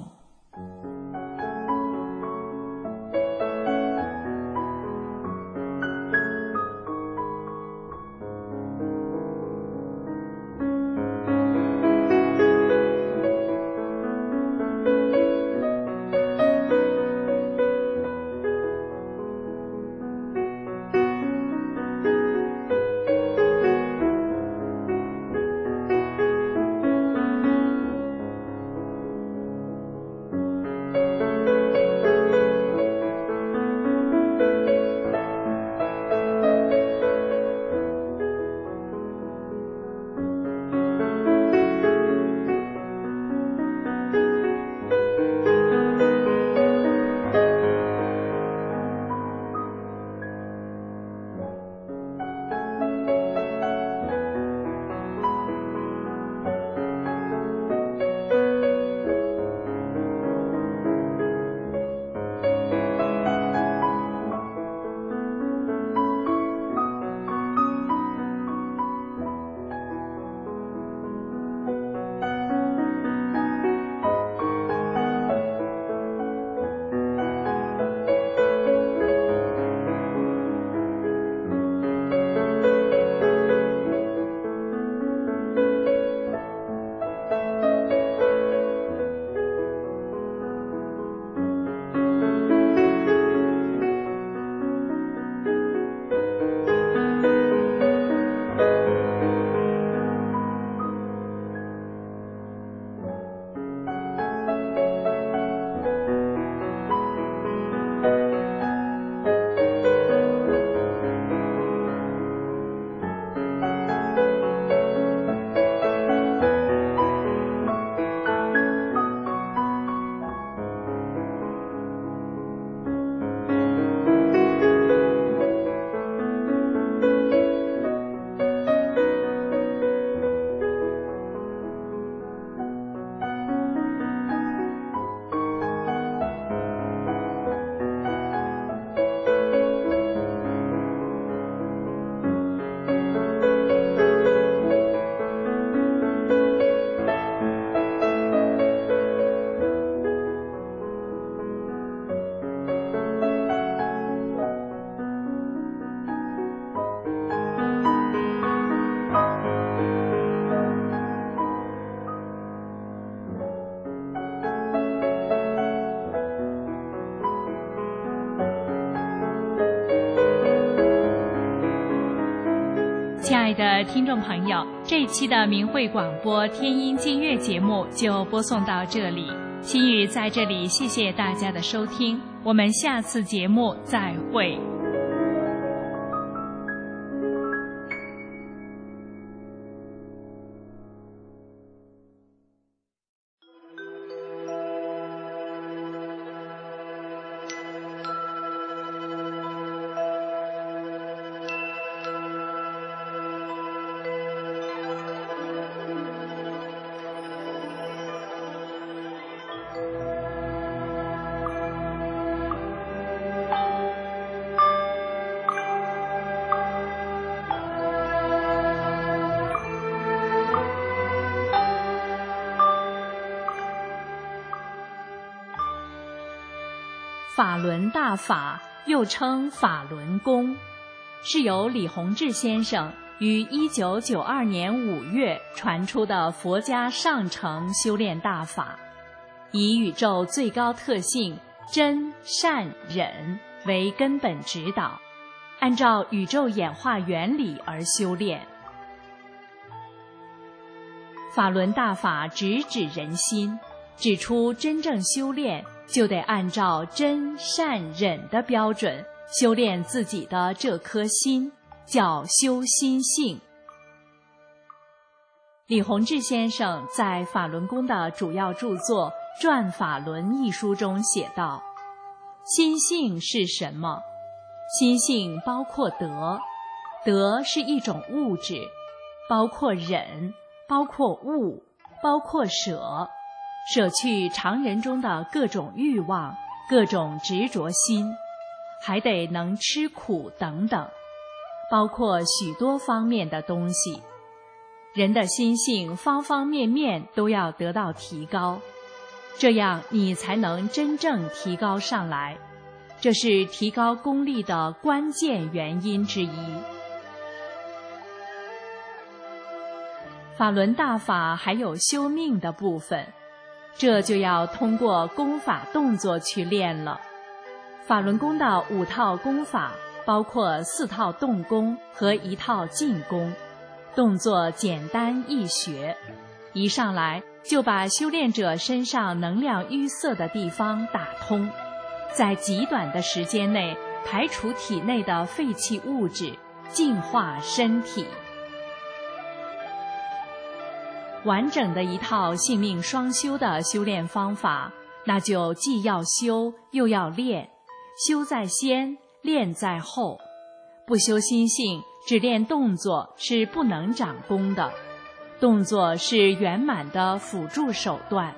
亲爱的听众朋友，这一期的明慧广播天音净月节目就播送到这里。心语在这里谢谢大家的收听，我们下次节目再会。法轮大法又称法轮功，是由李洪志先生于一九九二年五月传出的佛家上乘修炼大法，以宇宙最高特性真善忍为根本指导，按照宇宙演化原理而修炼。法轮大法直指人心，指出真正修炼就得按照真善忍的标准修炼自己的这颗心，叫修心性。李洪志先生在法轮功的主要著作《转法轮》一书中写道：心性是什么？心性包括德，德是一种物质，包括忍，包括悟，包括舍，舍去常人中的各种欲望，各种执着心，还得能吃苦等等，包括许多方面的东西。人的心性方方面面都要得到提高，这样你才能真正提高上来，这是提高功力的关键原因之一。法轮大法还有修命的部分，这就要通过功法动作去练了。法轮功的五套功法包括四套动功和一套静功，动作简单易学，一上来就把修炼者身上能量淤塞的地方打通，在极短的时间内排除体内的废弃物质，净化身体。完整的一套性命双修的修炼方法，那就既要修又要练，修在先，练在后。不修心性，只练动作是不能长功的，动作是圆满的辅助手段。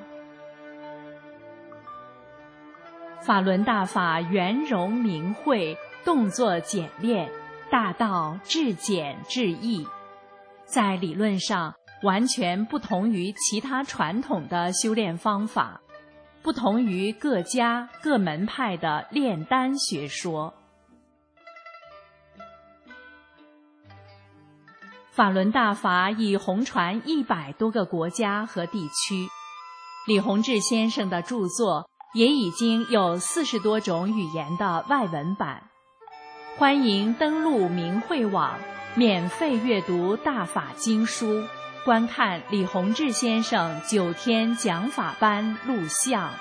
法轮大法圆融明慧，动作简练，大道至简至易，在理论上完全不同于其他传统的修炼方法，不同于各家各门派的炼丹学说。法轮大法已红传一百多个国家和地区，李洪志先生的著作也已经有四十多种语言的外文版。欢迎登录明慧网，免费阅读大法经书，观看李洪志先生九天讲法班录像。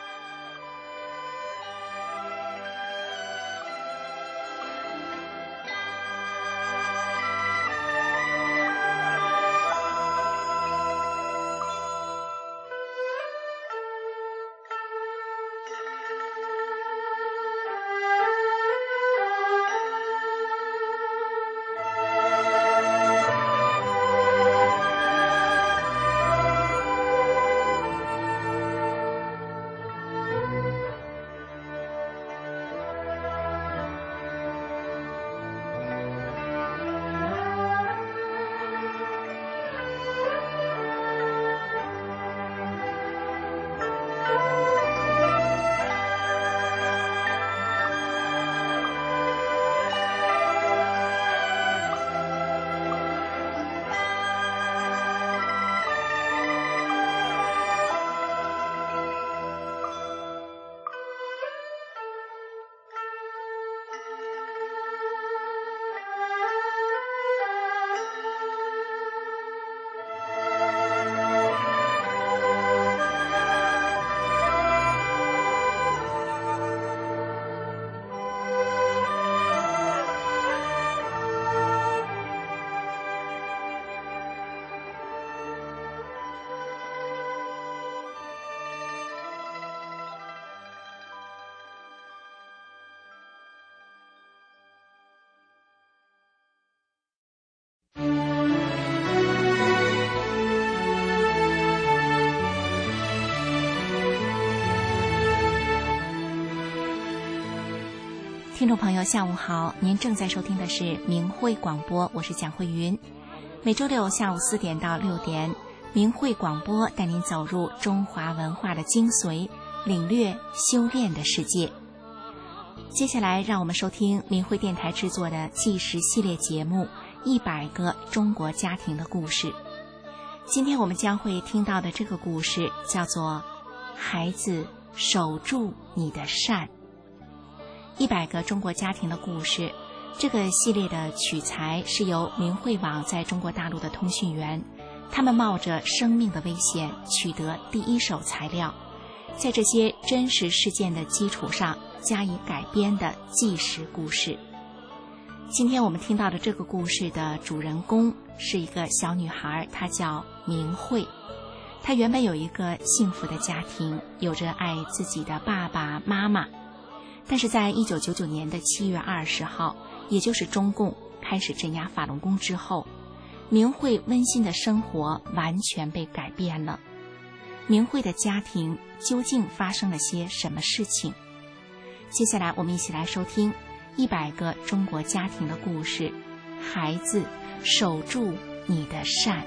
听众朋友下午好，您正在收听的是明慧广播，我是蒋慧云。每周六下午四点到六点，明慧广播带您走入中华文化的精髓，领略修炼的世界。接下来让我们收听明慧电台制作的纪实系列节目《一百个中国家庭的故事》。今天我们将会听到的这个故事叫做孩子，守住你的善。一百个中国家庭的故事，这个系列的取材是由明慧网在中国大陆的通讯员，他们冒着生命的危险取得第一手材料，在这些真实事件的基础上加以改编的纪实故事。今天我们听到的这个故事的主人公是一个小女孩，她叫明慧。她原本有一个幸福的家庭，有着爱自己的爸爸妈妈。但是在一九九九年的七月二十号，也就是中共开始镇压法轮功之后，明慧温馨的生活完全被改变了。明慧的家庭究竟发生了些什么事情？接下来我们一起来收听一百个中国家庭的故事，孩子，守住你的善。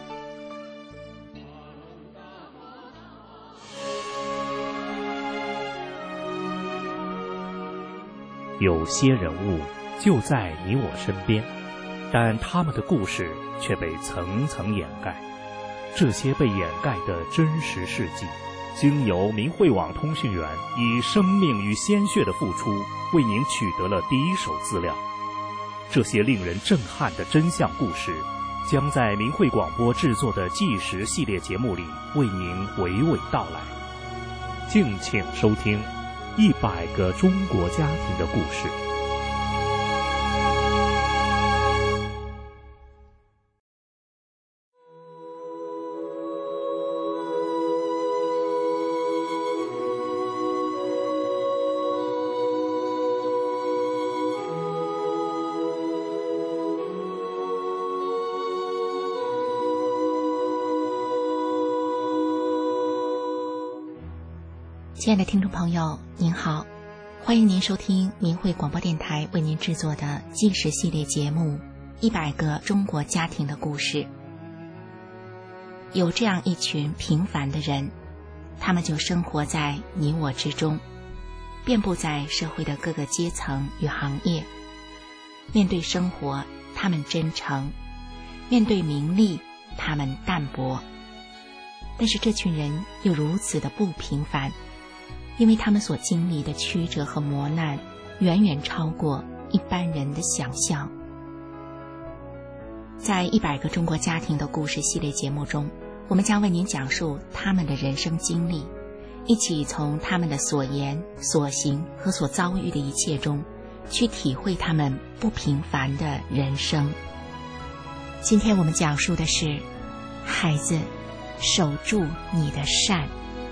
有些人物就在你我身边，但他们的故事却被层层掩盖。这些被掩盖的真实事迹，经由明慧网通讯员以生命与鲜血的付出，为您取得了第一手资料。这些令人震撼的真相故事，将在明慧广播制作的纪实系列节目里为您娓娓道来。敬请收听一百个中国家庭的故事。 亲爱的听众朋友您好，欢迎您收听明慧广播电台为您制作的纪实系列节目《一百个中国家庭的故事》。有这样一群平凡的人，他们就生活在你我之中，遍布在社会的各个阶层与行业。面对生活，他们真诚；面对名利，他们淡泊。但是这群人又如此的不平凡，因为他们所经历的曲折和磨难远远超过一般人的想象。在一百个中国家庭的故事系列节目中，我们将为您讲述他们的人生经历，一起从他们的所言所行和所遭遇的一切中去体会他们不平凡的人生。今天我们讲述的是孩子，守住你的善。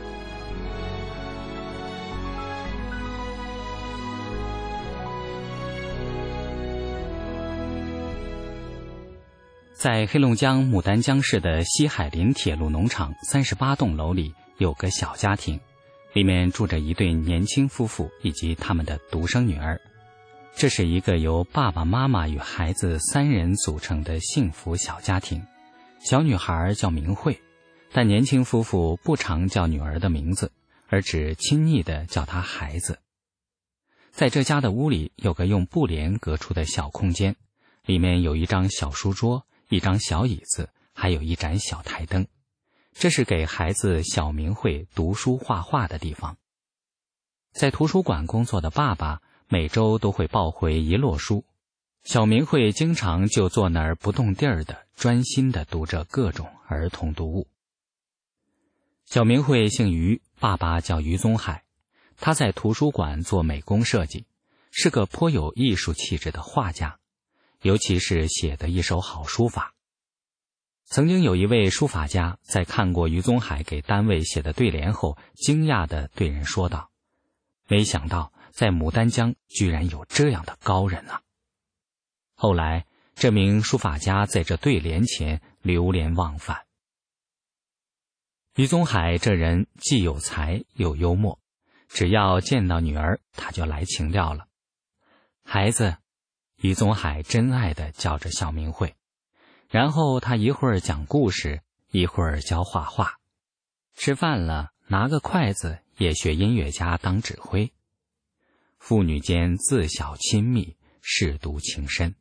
在黑龙江牡丹江市的西海林铁路农场三十八栋楼里有个小家庭，里面住着一对年轻夫妇以及他们的独生女儿。这是一个由爸爸妈妈与孩子三人组成的幸福小家庭。小女孩叫明慧，但年轻夫妇不常叫女儿的名字，而只亲昵地叫她孩子。在这家的屋里有个用布帘隔出的小空间，里面有一张小书桌，一张小椅子，还有一盏小台灯。这是给孩子小明慧读书画画的地方。在图书馆工作的爸爸每周都会抱回一摞书，小明慧经常就坐那儿不动地儿的专心地读着各种儿童读物。小明慧姓于，爸爸叫于宗海，他在图书馆做美工设计，是个颇有艺术气质的画家，尤其是写的一手好书法。曾经有一位书法家在看过于宗海给单位写的对联后，惊讶地对人说道：没想到在牡丹江居然有这样的高人啊！后来这名书法家在这对联前流连忘返。于宗海这人既有才又幽默，只要见到女儿他就来情调了。 孩子，于宗海真爱地叫着小明慧，然后他一会儿讲故事，一会儿教画画，吃饭了拿个筷子也学音乐家当指挥，父女间自小亲密，舐犊情深。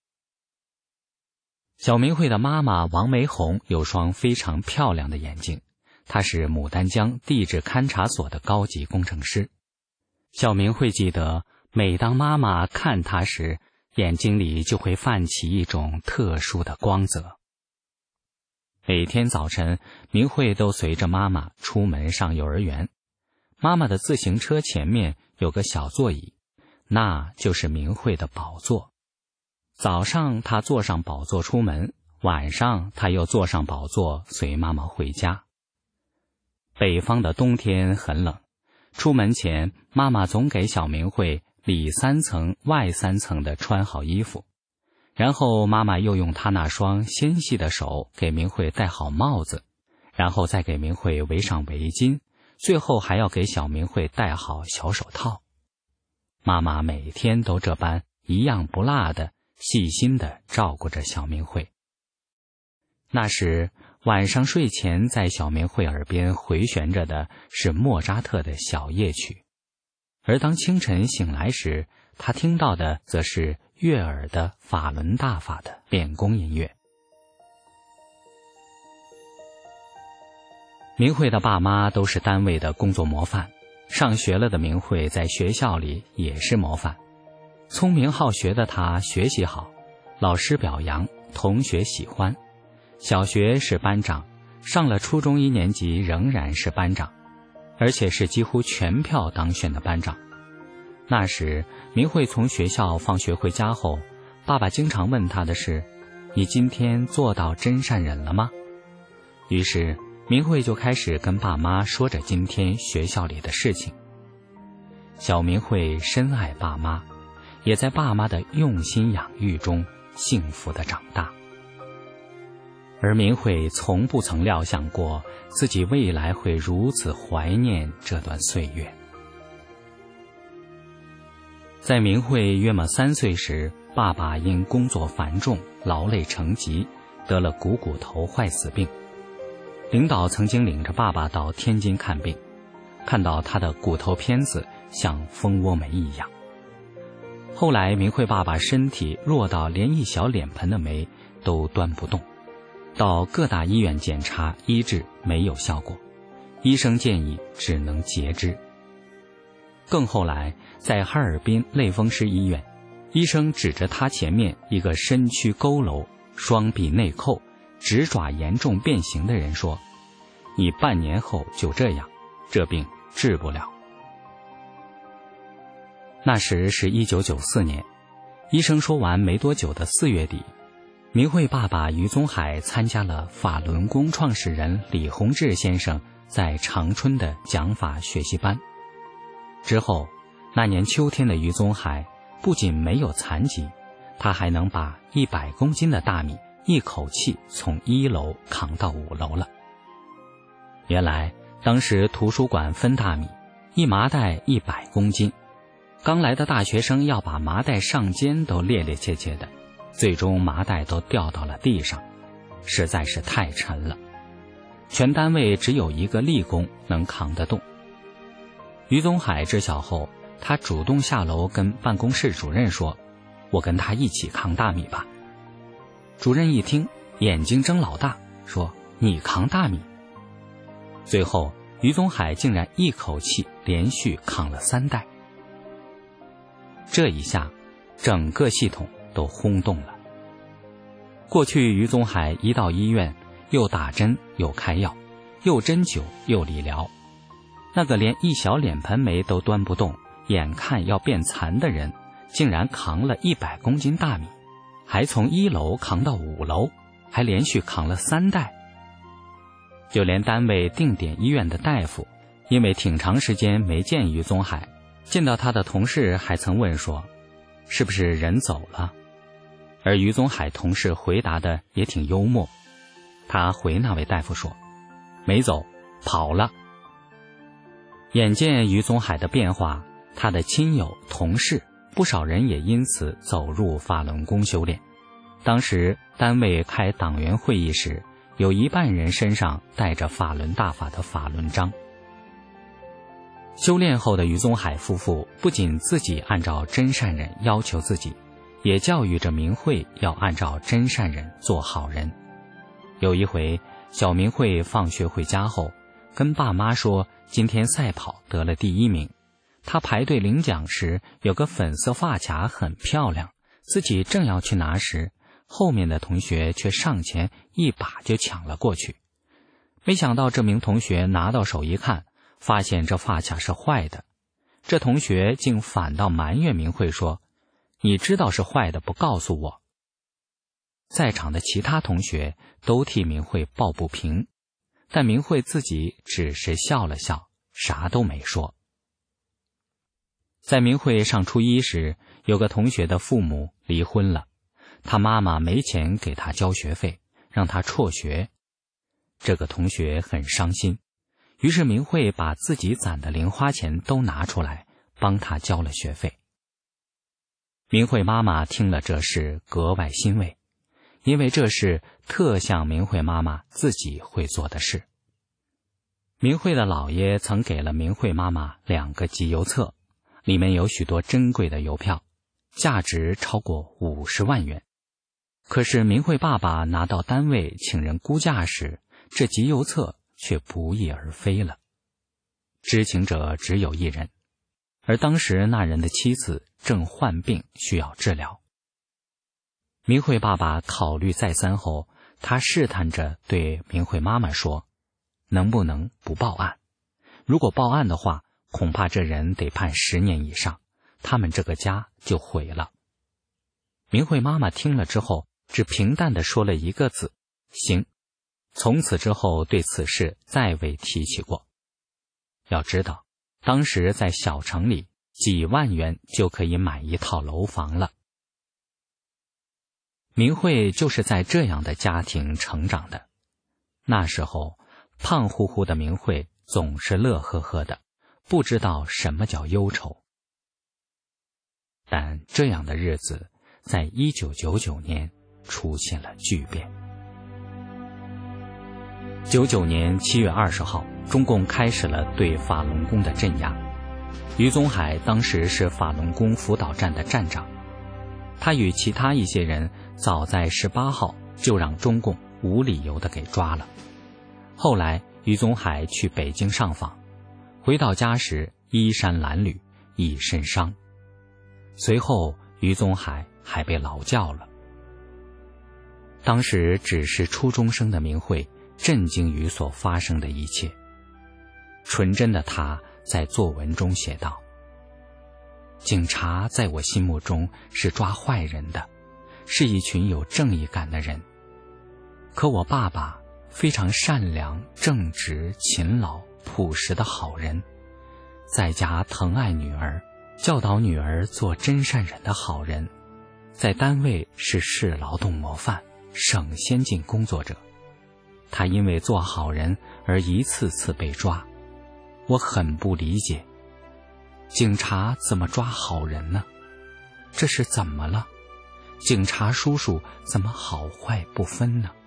小明慧的妈妈王梅红有双非常漂亮的眼睛，她是牡丹江地质勘察所的高级工程师。小明慧记得，每当妈妈看她时，眼睛里就会泛起一种特殊的光泽。每天早晨，明慧都随着妈妈出门上幼儿园。妈妈的自行车前面有个小座椅，那就是明慧的宝座。早上她坐上宝座出门，晚上她又坐上宝座随妈妈回家。北方的冬天很冷，出门前妈妈总给小明慧里三层外三层的穿好衣服，然后妈妈又用她那双纤细的手给明慧戴好帽子，然后再给明慧围上围巾，最后还要给小明慧戴好小手套。妈妈每天都这般一样不落的细心地照顾着小明慧。那时晚上睡前在小明慧耳边回旋着的是莫扎特的小夜曲，而当清晨醒来时，他听到的则是悦耳的法轮大法的练功音乐。明慧的爸妈都是单位的工作模范，上学了的明慧在学校里也是模范。聪明好学的她学习好，老师表扬，同学喜欢。小学是班长，上了初中一年级仍然是班长，而且是几乎全票当选的班长。那时明慧从学校放学回家后，爸爸经常问她的是：你今天做到真善忍了吗？于是明慧就开始跟爸妈说着今天学校里的事情。小明慧深爱爸妈，也在爸妈的用心养育中幸福地长大。而明慧从不曾料想过自己未来会如此怀念这段岁月。在明慧约莫三岁时，爸爸因工作繁重，劳累成疾，得了股骨头坏死病。领导曾经领着爸爸到天津看病，看到他的骨头片子像蜂窝煤一样。后来明慧爸爸身体弱到连一小脸盆的煤都端不动，到各大医院检查医治没有效果，医生建议只能截肢。更后来在哈尔滨类风湿医院，医生指着他前面一个身躯佝偻、双臂内扣、指爪严重变形的人说：你半年后就这样，这病治不了。那时是一九九四年，医生说完没多久的四月底，明慧爸爸于宗海参加了法轮功创始人李洪志先生在长春的讲法学习班。之后，那年秋天的于宗海不仅没有残疾，他还能把一百公斤的大米一口气从一楼扛到五楼了。原来当时图书馆分大米，一麻袋一百公斤，刚来的大学生要把麻袋上肩都趔趔趄趄的，最终麻袋都掉到了地上，实在是太沉了。全单位只有一个力工能扛得动。于宗海知晓后，他主动下楼跟办公室主任说：我跟他一起扛大米吧。主任一听，眼睛睁老大，说：你扛大米？最后于宗海竟然一口气连续扛了三袋。这一下整个系统都轰动了。过去于宗海一到医院，又打针又开药，又针灸又理疗，那个连一小脸盆煤都端不动，眼看要变残的人，竟然扛了一百公斤大米，还从一楼扛到五楼，还连续扛了三袋。就连单位定点医院的大夫，因为挺长时间没见于宗海，见到他的同事还曾问说：是不是人走了？而于宗海同事回答的也挺幽默，他回那位大夫说：没走，跑了。眼见于宗海的变化，他的亲友同事不少人也因此走入法轮功修炼。当时单位开党员会议时，有一半人身上带着法轮大法的法轮章。修炼后的于宗海夫妇不仅自己按照真善忍要求自己，也教育着明慧要按照真善忍做好人。有一回，小明慧放学回家后，跟爸妈说今天赛跑得了第一名。他排队领奖时，有个粉色发卡很漂亮，自己正要去拿时，后面的同学却上前一把就抢了过去。没想到这名同学拿到手一看，发现这发卡是坏的。这同学竟反倒埋怨明慧说：“你知道是坏的，不告诉我。”在场的其他同学都替明慧抱不平，但明慧自己只是笑了笑，啥都没说。在明慧上初一时，有个同学的父母离婚了，他妈妈没钱给他交学费，让他辍学。这个同学很伤心，于是明慧把自己攒的零花钱都拿出来，帮他交了学费。明慧妈妈听了这事格外欣慰，因为这是特像明慧妈妈自己会做的事。明慧的姥爷曾给了明慧妈妈两个集邮册，里面有许多珍贵的邮票，价值超过五十万元。可是明慧爸爸拿到单位请人估价时，这集邮册却不翼而飞了。知情者只有一人，而当时那人的妻子正患病需要治疗。明慧爸爸考虑再三后，他试探着对明慧妈妈说：“能不能不报案？如果报案的话，恐怕这人得判十年以上，他们这个家就毁了。”明慧妈妈听了之后，只平淡地说了一个字：“行。”从此之后对此事再未提起过。要知道，当时在小城里，几万元就可以买一套楼房了。明慧就是在这样的家庭成长的。那时候，胖乎乎的明慧总是乐呵呵的，不知道什么叫忧愁。但这样的日子，在一九九九年出现了巨变。九九年七月二十号，中共开始了对法轮功的镇压。于宗海当时是法轮功辅导站的站长，他与其他一些人早在十八号就让中共无理由的给抓了。后来于宗海去北京上访，回到家时衣衫褴褛，一身伤。随后于宗海还被劳教了。当时只是初中生的明慧震惊于所发生的一切。纯真的他在作文中写道：“警察在我心目中是抓坏人的，是一群有正义感的人。可我爸爸非常善良、正直、勤劳、朴实的好人，在家疼爱女儿，教导女儿做真善忍的好人，在单位是市劳动模范、省先进工作者。他因为做好人而一次次被抓，我很不理解，警察怎么抓好人呢？这是怎么了？警察叔叔怎么好坏不分呢？”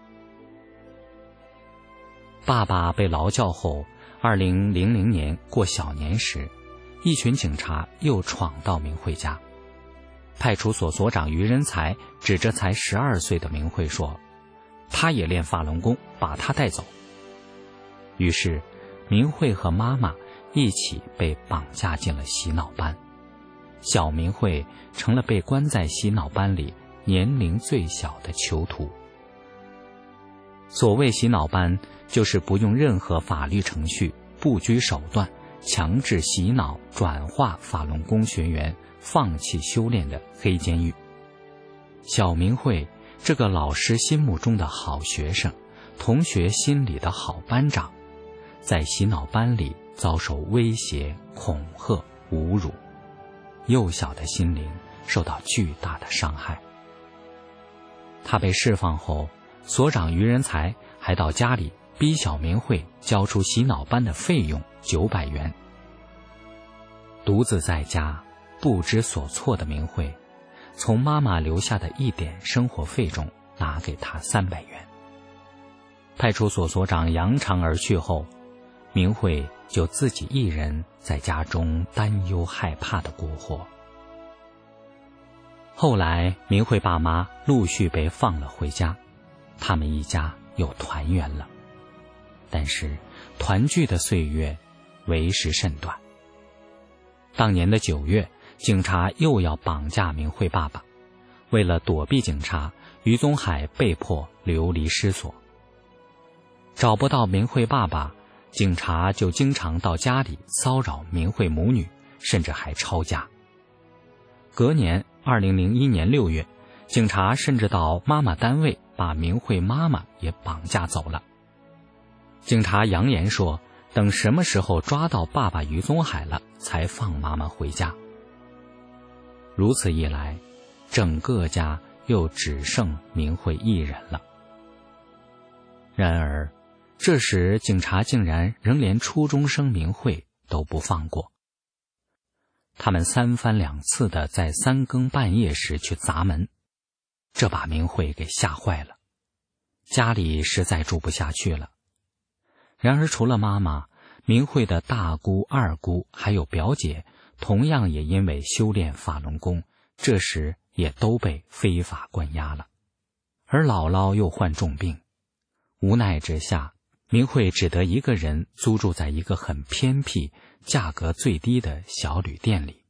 爸爸被劳教后，二零零零年过小年时，一群警察又闯到明慧家。派出所所长于仁才指着才十二岁的明慧说：“他也练法轮功，把他带走。”于是明慧和妈妈一起被绑架进了洗脑班，小明慧成了被关在洗脑班里年龄最小的囚徒。所谓洗脑班，就是不用任何法律程序，不拘手段，强制洗脑转化法轮功学员放弃修炼的黑监狱。小明慧这个老师心目中的好学生，同学心里的好班长，在洗脑班里遭受威胁、恐吓、侮辱，幼小的心灵受到巨大的伤害。他被释放后，所长于仁才还到家里逼小明慧交出洗脑班的费用九百元。独自在家， 不知所措的明慧，从妈妈留下的一点生活费中拿给她三百元。派出所所长扬长而去后，明慧就自己一人在家中担忧害怕的过活。后来明慧爸妈陆续被放了回家，他们一家又团圆了。但是团聚的岁月为时甚短。当年的九月，警察又要绑架明慧爸爸，为了躲避警察，于宗海被迫流离失所。找不到明慧爸爸，警察就经常到家里骚扰明慧母女，甚至还抄家。隔年二零零一年六月，警察甚至到妈妈单位把明慧妈妈也绑架走了。警察扬言说，等什么时候抓到爸爸于宗海了，才放妈妈回家。如此一来，整个家又只剩明慧一人了。然而这时警察竟然仍连初中生明慧都不放过。他们三番两次的在三更半夜时去砸门，这把明慧给吓坏了，家里实在住不下去了。然而除了妈妈，明慧的大姑、二姑还有表姐，同样也因为修炼法轮功，这时也都被非法关押了。而姥姥又患重病，无奈之下，明慧只得一个人租住在一个很偏僻、价格最低的小旅店里。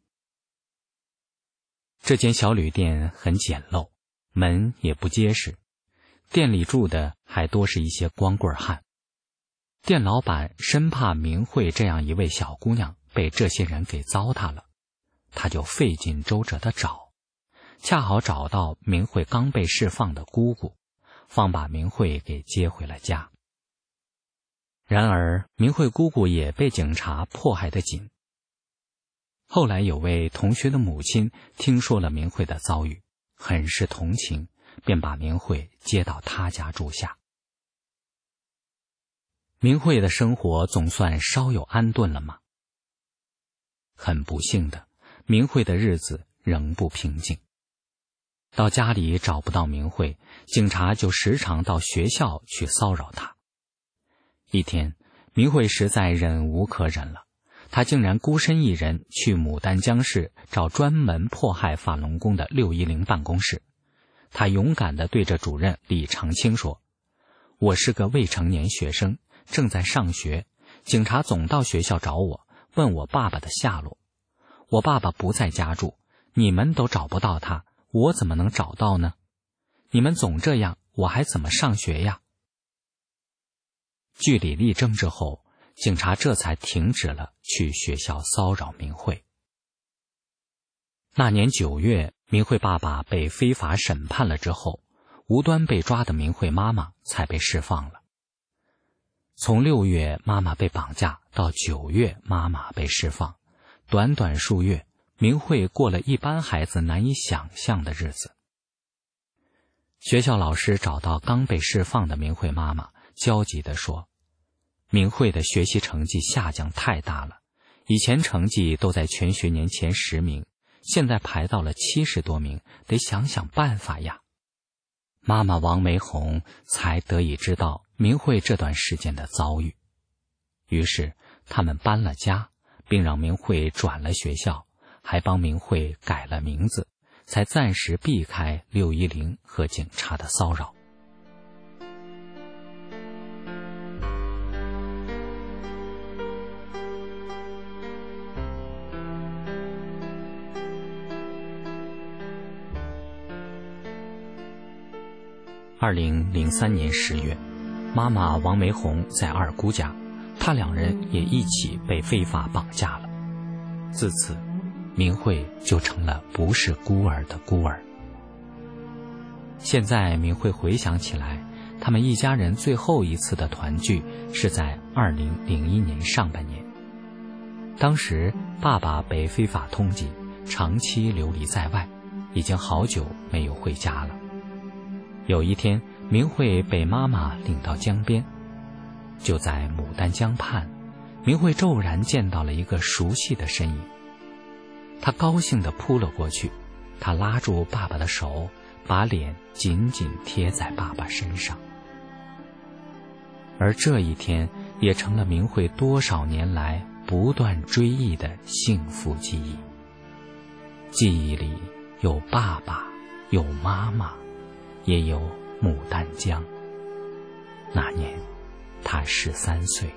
这间小旅店很简陋，门也不结实，店里住的还多是一些光棍汉。店老板生怕明慧这样一位小姑娘被这些人给糟蹋了，他就费尽周折地找，恰好找到明慧刚被释放的姑姑，方把明慧给接回了家。然而明慧姑姑也被警察迫害得紧。后来有位同学的母亲听说了明慧的遭遇，很是同情，便把明慧接到他家住下。明慧的生活总算稍有安顿了吗？很不幸的，明慧的日子仍不平静。到家里找不到明慧，警察就时常到学校去骚扰她。一天，明慧实在忍无可忍了，她竟然孤身一人去牡丹江市找专门迫害法轮功的六一零办公室。她勇敢地对着主任李长青说，我是个未成年学生，正在上学，警察总到学校找我，问我爸爸的下落。我爸爸不在家住，你们都找不到他，我怎么能找到呢？你们总这样，我还怎么上学呀？据理力争之后，警察这才停止了去学校骚扰明慧。那年九月，明慧爸爸被非法审判了之后，无端被抓的明慧妈妈才被释放了。从六月妈妈被绑架到九月妈妈被释放，短短数月，明慧过了一般孩子难以想象的日子。学校老师找到刚被释放的明慧妈妈，焦急地说，明慧的学习成绩下降太大了，以前成绩都在全学年前十名，现在排到了七十多名，得想想办法呀。妈妈王梅红才得以知道明慧这段时间的遭遇，于是他们搬了家，并让明慧转了学校，还帮明慧改了名字，才暂时避开六一零和警察的骚扰。二零零三年十月，妈妈王梅红在二姑家，她两人也一起被非法绑架了。自此，明慧就成了不是孤儿的孤儿。现在明慧回想起来，他们一家人最后一次的团聚是在二零零一年上半年。当时爸爸被非法通缉，长期流离在外，已经好久没有回家了。有一天，明慧被妈妈领到江边，就在牡丹江畔，明慧骤然见到了一个熟悉的身影。 他高兴地扑了过去，他拉住爸爸的手，把脸紧紧贴在爸爸身上。而这一天也成了明慧多少年来不断追忆的幸福记忆。记忆里有爸爸，有妈妈，也有牡丹江。那年他十三岁。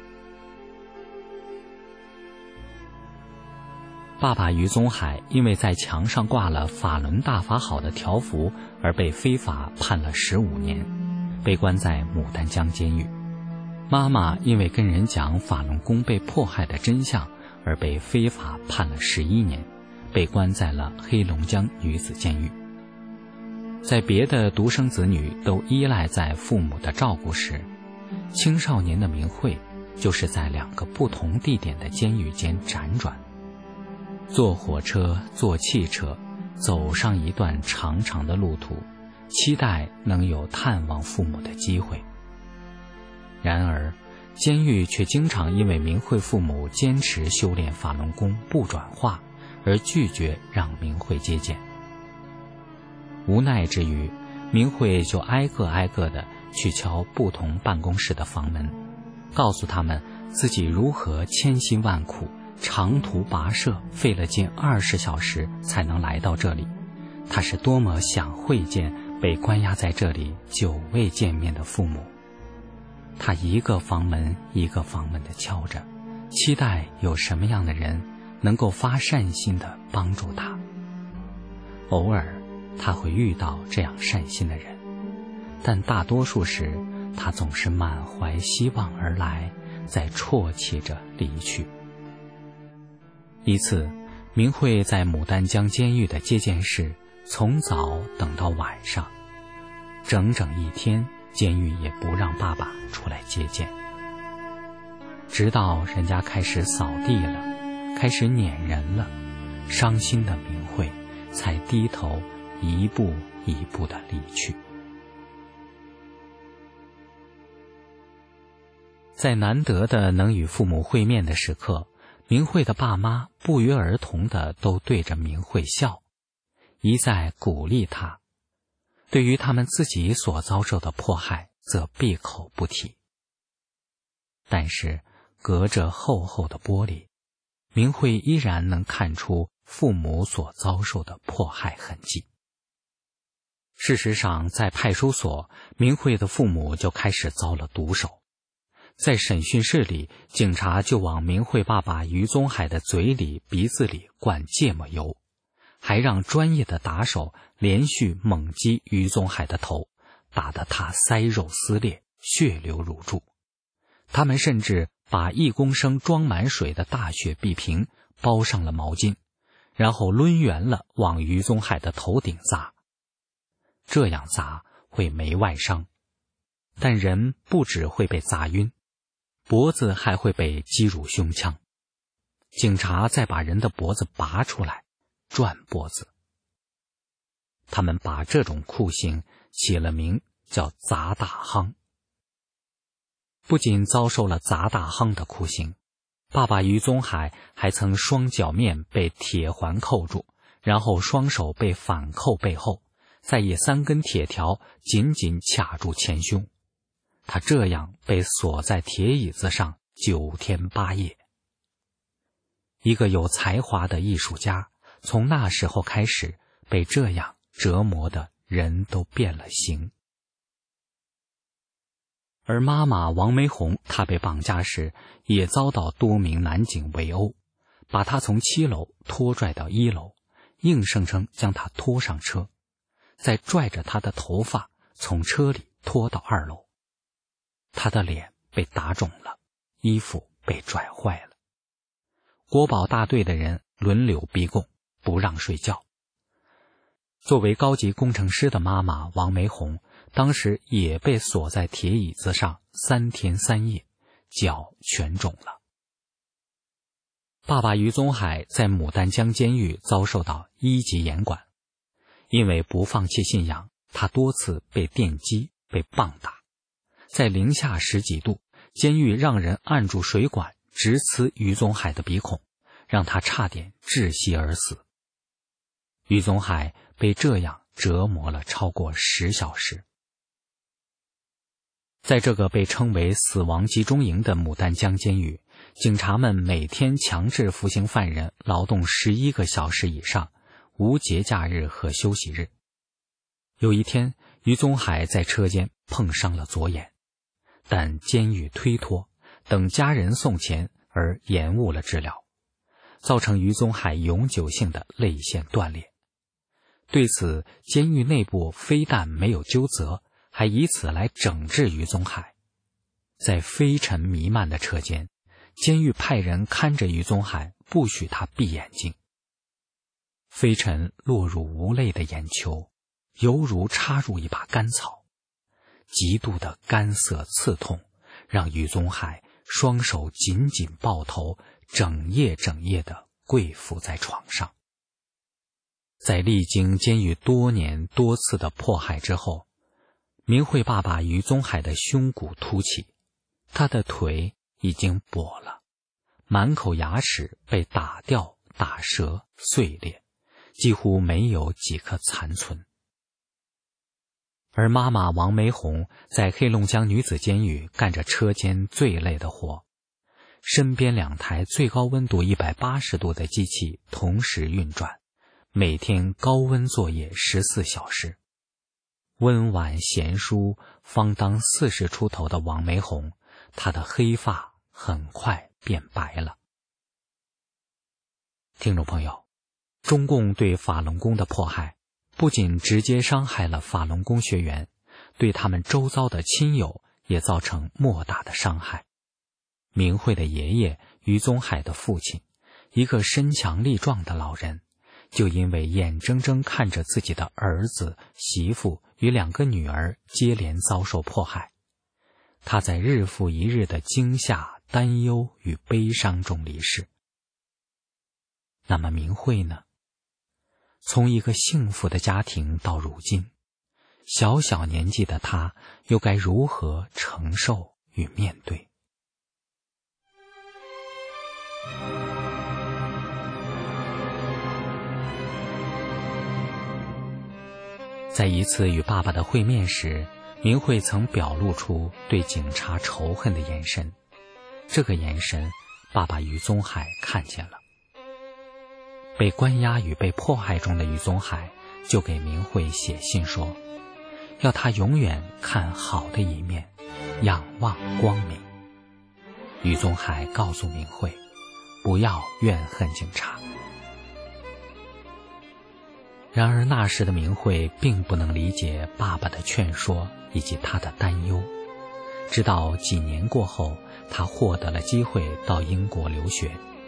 爸爸于宗海因为在墙上挂了法轮大法好的条幅而被非法判了十五年，被关在牡丹江监狱。妈妈因为跟人讲法轮功被迫害的真相而被非法判了十一年，被关在了黑龙江女子监狱。在别的独生子女都依赖在父母的照顾时，青少年的明慧就是在两个不同地点的监狱间辗转，坐火车，坐汽车，走上一段长长的路途，期待能有探望父母的机会。然而监狱却经常因为明慧父母坚持修炼法轮功不转化而拒绝让明慧接见。无奈之余，明慧就挨个挨个的去敲不同办公室的房门，告诉他们自己如何千辛万苦长途跋涉，费了近二十小时才能来到这里，他是多么想会见被关押在这里久未见面的父母。他一个房门一个房门的敲着，期待有什么样的人能够发善心的帮助他。偶尔他会遇到这样善心的人，但大多数时他总是满怀希望而来，在啜泣着离去。一次，明慧在牡丹江监狱的接见室从早等到晚上，整整一天监狱也不让爸爸出来接见。直到人家开始扫地了，开始撵人了，伤心的明慧才低头一步一步地离去。在难得的能与父母会面的时刻，明慧的爸妈不约而同的都对着明慧笑，一再鼓励她。对于他们自己所遭受的迫害，则闭口不提。但是隔着厚厚的玻璃，明慧依然能看出父母所遭受的迫害痕迹。事实上，在派出所，明慧的父母就开始遭了毒手。在审讯室里，警察就往明慧爸爸于宗海的嘴里、鼻子里灌芥末油，还让专业的打手连续猛击于宗海的头，打得他腮肉撕裂，血流如注。他们甚至把一公升装满水的大雪碧瓶包上了毛巾，然后抡圆了往于宗海的头顶砸。这样砸会没外伤，但人不只会被砸晕，脖子还会被击入胸腔。警察再把人的脖子拔出来，转脖子。他们把这种酷刑起了名叫砸大夯。不仅遭受了砸大夯的酷刑，爸爸于宗海还曾双脚面被铁环扣住，然后双手被反扣背后，再以三根铁条紧紧卡住前胸。他这样被锁在铁椅子上九天八夜。一个有才华的艺术家，从那时候开始被这样折磨的人都变了形。而妈妈王梅红，她被绑架时也遭到多名男警围殴，把她从七楼拖拽到一楼，硬生生将她拖上车，再拽着她的头发从车里拖到二楼。她的脸被打肿了，衣服被拽坏了。国保大队的人轮流逼供，不让睡觉。作为高级工程师的妈妈王梅红，当时也被锁在铁椅子上三天三夜，脚全肿了。爸爸于宗海在牡丹江监狱遭受到一级严管，因为不放弃信仰，他多次被电击、被棒打。在零下十几度，监狱让人按住水管直呲于宗海的鼻孔，让他差点窒息而死， 于宗海被这样折磨了超过十小时。在这个被称为死亡集中营的牡丹江监狱，警察们每天强制服刑犯人劳动十一个小时以上，无节假日和休息日。有一天，于宗海在车间碰伤了左眼，但监狱推脱，等家人送钱而延误了治疗，造成于宗海永久性的泪腺断裂。对此，监狱内部非但没有纠责，还以此来整治于宗海。在飞尘弥漫的车间，监狱派人看着于宗海，不许他闭眼睛。飞尘落入无泪的眼球，犹如插入一把干草，极度的干涩刺痛，让于宗海双手紧紧抱头，整夜整夜地跪伏在床上。在历经监狱多年多次的迫害之后，明慧爸爸于宗海的胸骨凸起，他的腿已经跛了，满口牙齿被打掉、打折、碎裂，几乎没有几颗残存。而妈妈王梅红在黑龙江女子监狱干着车间最累的活，身边两台最高温度一百八十度的机器同时运转，每天高温作业十四小时。温婉贤淑，方当四十出头的王梅红，她的黑发很快变白了。听众朋友，中共对法轮功的迫害不仅直接伤害了法轮功学员，对他们周遭的亲友也造成莫大的伤害。明慧的爷爷于宗海的父亲，一个身强力壮的老人，就因为眼睁睁看着自己的儿子、媳妇与两个女儿接连遭受迫害，他在日复一日的惊吓、担忧与悲伤中离世。那么明慧呢？从一个幸福的家庭到如今，小小年纪的她又该如何承受与面对？在一次与爸爸的会面时，明慧曾表露出对警察仇恨的眼神，这个眼神爸爸于宗海看见了。被关押与被迫害中的于宗海就给明慧写信说，要他永远看好的一面，仰望光明。于宗海告诉明慧，不要怨恨警察。然而那时的明慧并不能理解爸爸的劝说以及他的担忧，直到几年过后，他获得了机会到英国留学。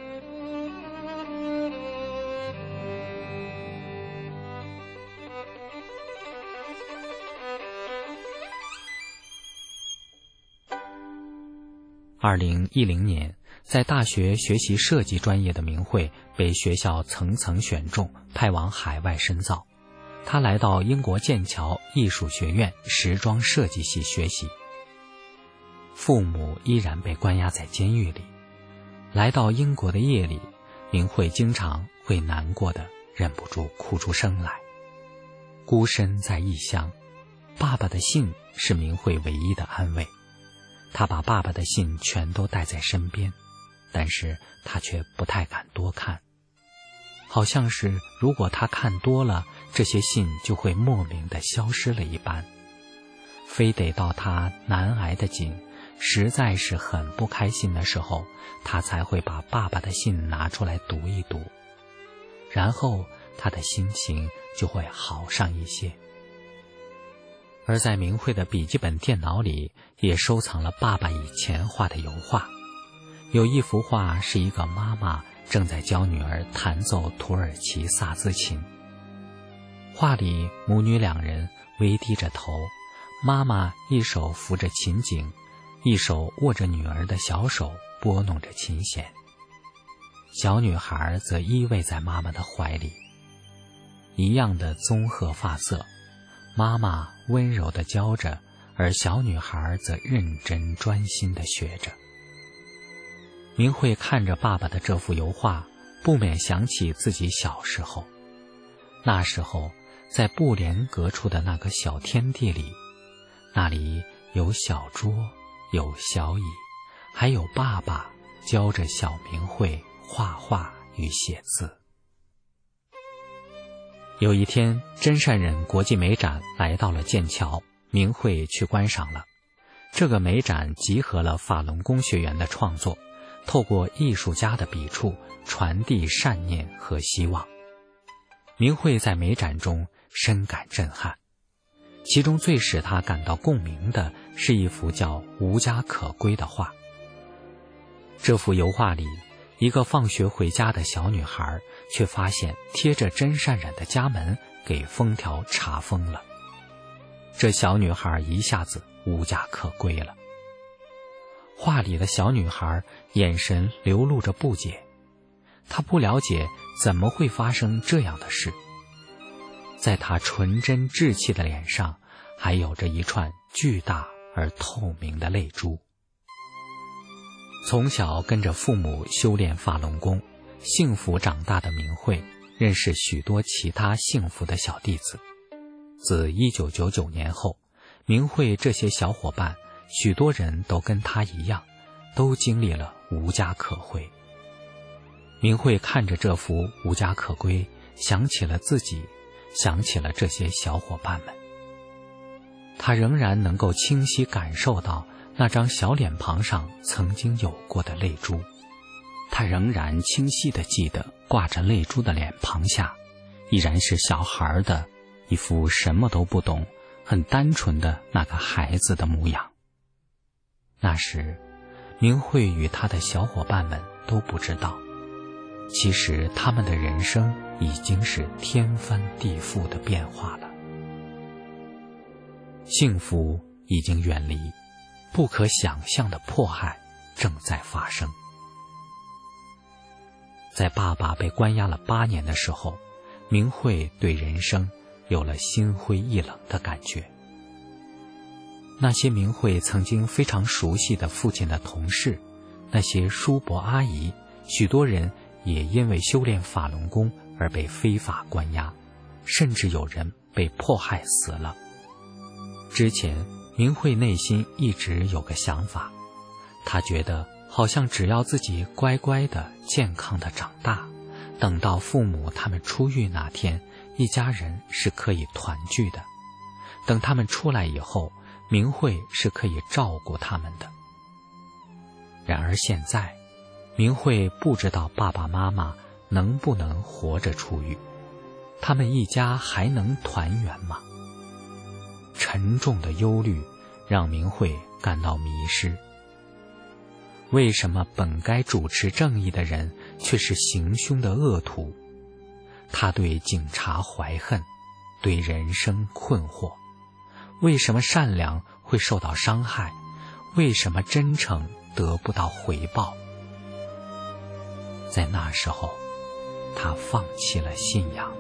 二零一零年，在大学学习设计专业的明慧被学校层层选中，派往海外深造。她来到英国剑桥艺术学院时装设计系学习。父母依然被关押在监狱里。来到英国的夜里，明慧经常会难过的忍不住哭出声来。孤身在异乡，爸爸的信是明慧唯一的安慰。他把爸爸的信全都带在身边，但是他却不太敢多看，好像是如果他看多了，这些信就会莫名的消失了一般，非得到他难挨得紧，实在是很不开心的时候，他才会把爸爸的信拿出来读一读，然后他的心情就会好上一些。而在明慧的笔记本电脑里也收藏了爸爸以前画的油画，有一幅画是一个妈妈正在教女儿弹奏土耳其萨兹琴，画里母女两人微低着头，妈妈一手扶着琴颈，一手握着女儿的小手拨弄着琴弦，小女孩则依偎在妈妈的怀里，一样的棕褐发色，妈妈温柔地教着，而小女孩则认真专心地学着。明慧看着爸爸的这幅油画，不免想起自己小时候。 那时候在布帘隔出的那个小天地里，那里有小桌，有小椅，还有爸爸教着小明慧画画与写字。有一天，真善忍国际美展来到了剑桥，明慧去观赏了。这个美展集合了法轮功学员的创作，透过艺术家的笔触传递善念和希望。明慧在美展中深感震撼，其中最使他感到共鸣的是一幅叫《无家可归》的画。这幅油画里，一个放学回家的小女孩却发现贴着真善忍的家门给封条查封了。这小女孩一下子无家可归了。画里的小女孩眼神流露着不解，她不了解怎么会发生这样的事。在她纯真稚气的脸上还有着一串巨大而透明的泪珠。从小跟着父母修炼法轮功，幸福长大的明慧认识许多其他幸福的小弟子。自一九九九年后，明慧这些小伙伴许多人都跟他一样，都经历了无家可归。明慧看着这幅无家可归，想起了自己，想起了这些小伙伴们。他仍然能够清晰感受到那张小脸庞上曾经有过的泪珠，他仍然清晰地记得挂着泪珠的脸庞下，依然是小孩的一副什么都不懂、很单纯的那个孩子的模样。那时，明慧与他的小伙伴们都不知道，其实他们的人生已经是天翻地覆的变化了。幸福已经远离，不可想象的迫害正在发生。在爸爸被关押了八年的时候，明慧对人生有了心灰意冷的感觉。那些明慧曾经非常熟悉的父亲的同事，那些叔伯阿姨，许多人也因为修炼法轮功而被非法关押，甚至有人被迫害死了。之前明慧内心一直有个想法，她觉得好像只要自己乖乖的、健康的长大，等到父母他们出狱那天，一家人是可以团聚的。等他们出来以后，明慧是可以照顾他们的。然而现在，明慧不知道爸爸妈妈能不能活着出狱，他们一家还能团圆吗？沉重的忧虑让明慧感到迷失。为什么本该主持正义的人却是行凶的恶徒？他对警察怀恨，对人生困惑。为什么善良会受到伤害？为什么真诚得不到回报？在那时候，他放弃了信仰。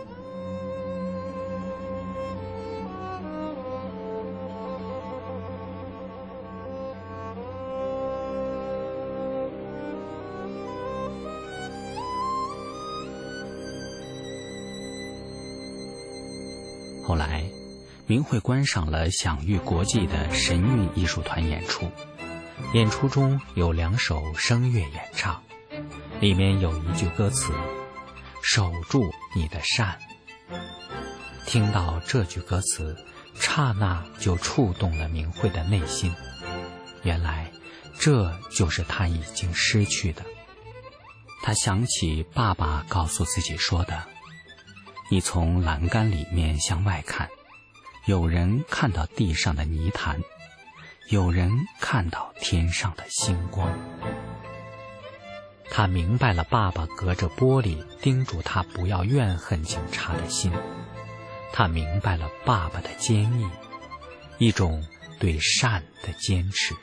后来，明慧观赏了享誉国际的神韵艺术团演出，演出中有两首声乐演唱，里面有一句歌词：守住你的善。听到这句歌词，刹那就触动了明慧的内心。原来，这就是他已经失去的。他想起爸爸告诉自己说的：你从栏杆里面向外看，有人看到地上的泥潭，有人看到天上的星光。他明白了爸爸隔着玻璃叮嘱他不要怨恨警察的心，他明白了爸爸的坚毅，一种对善的坚持。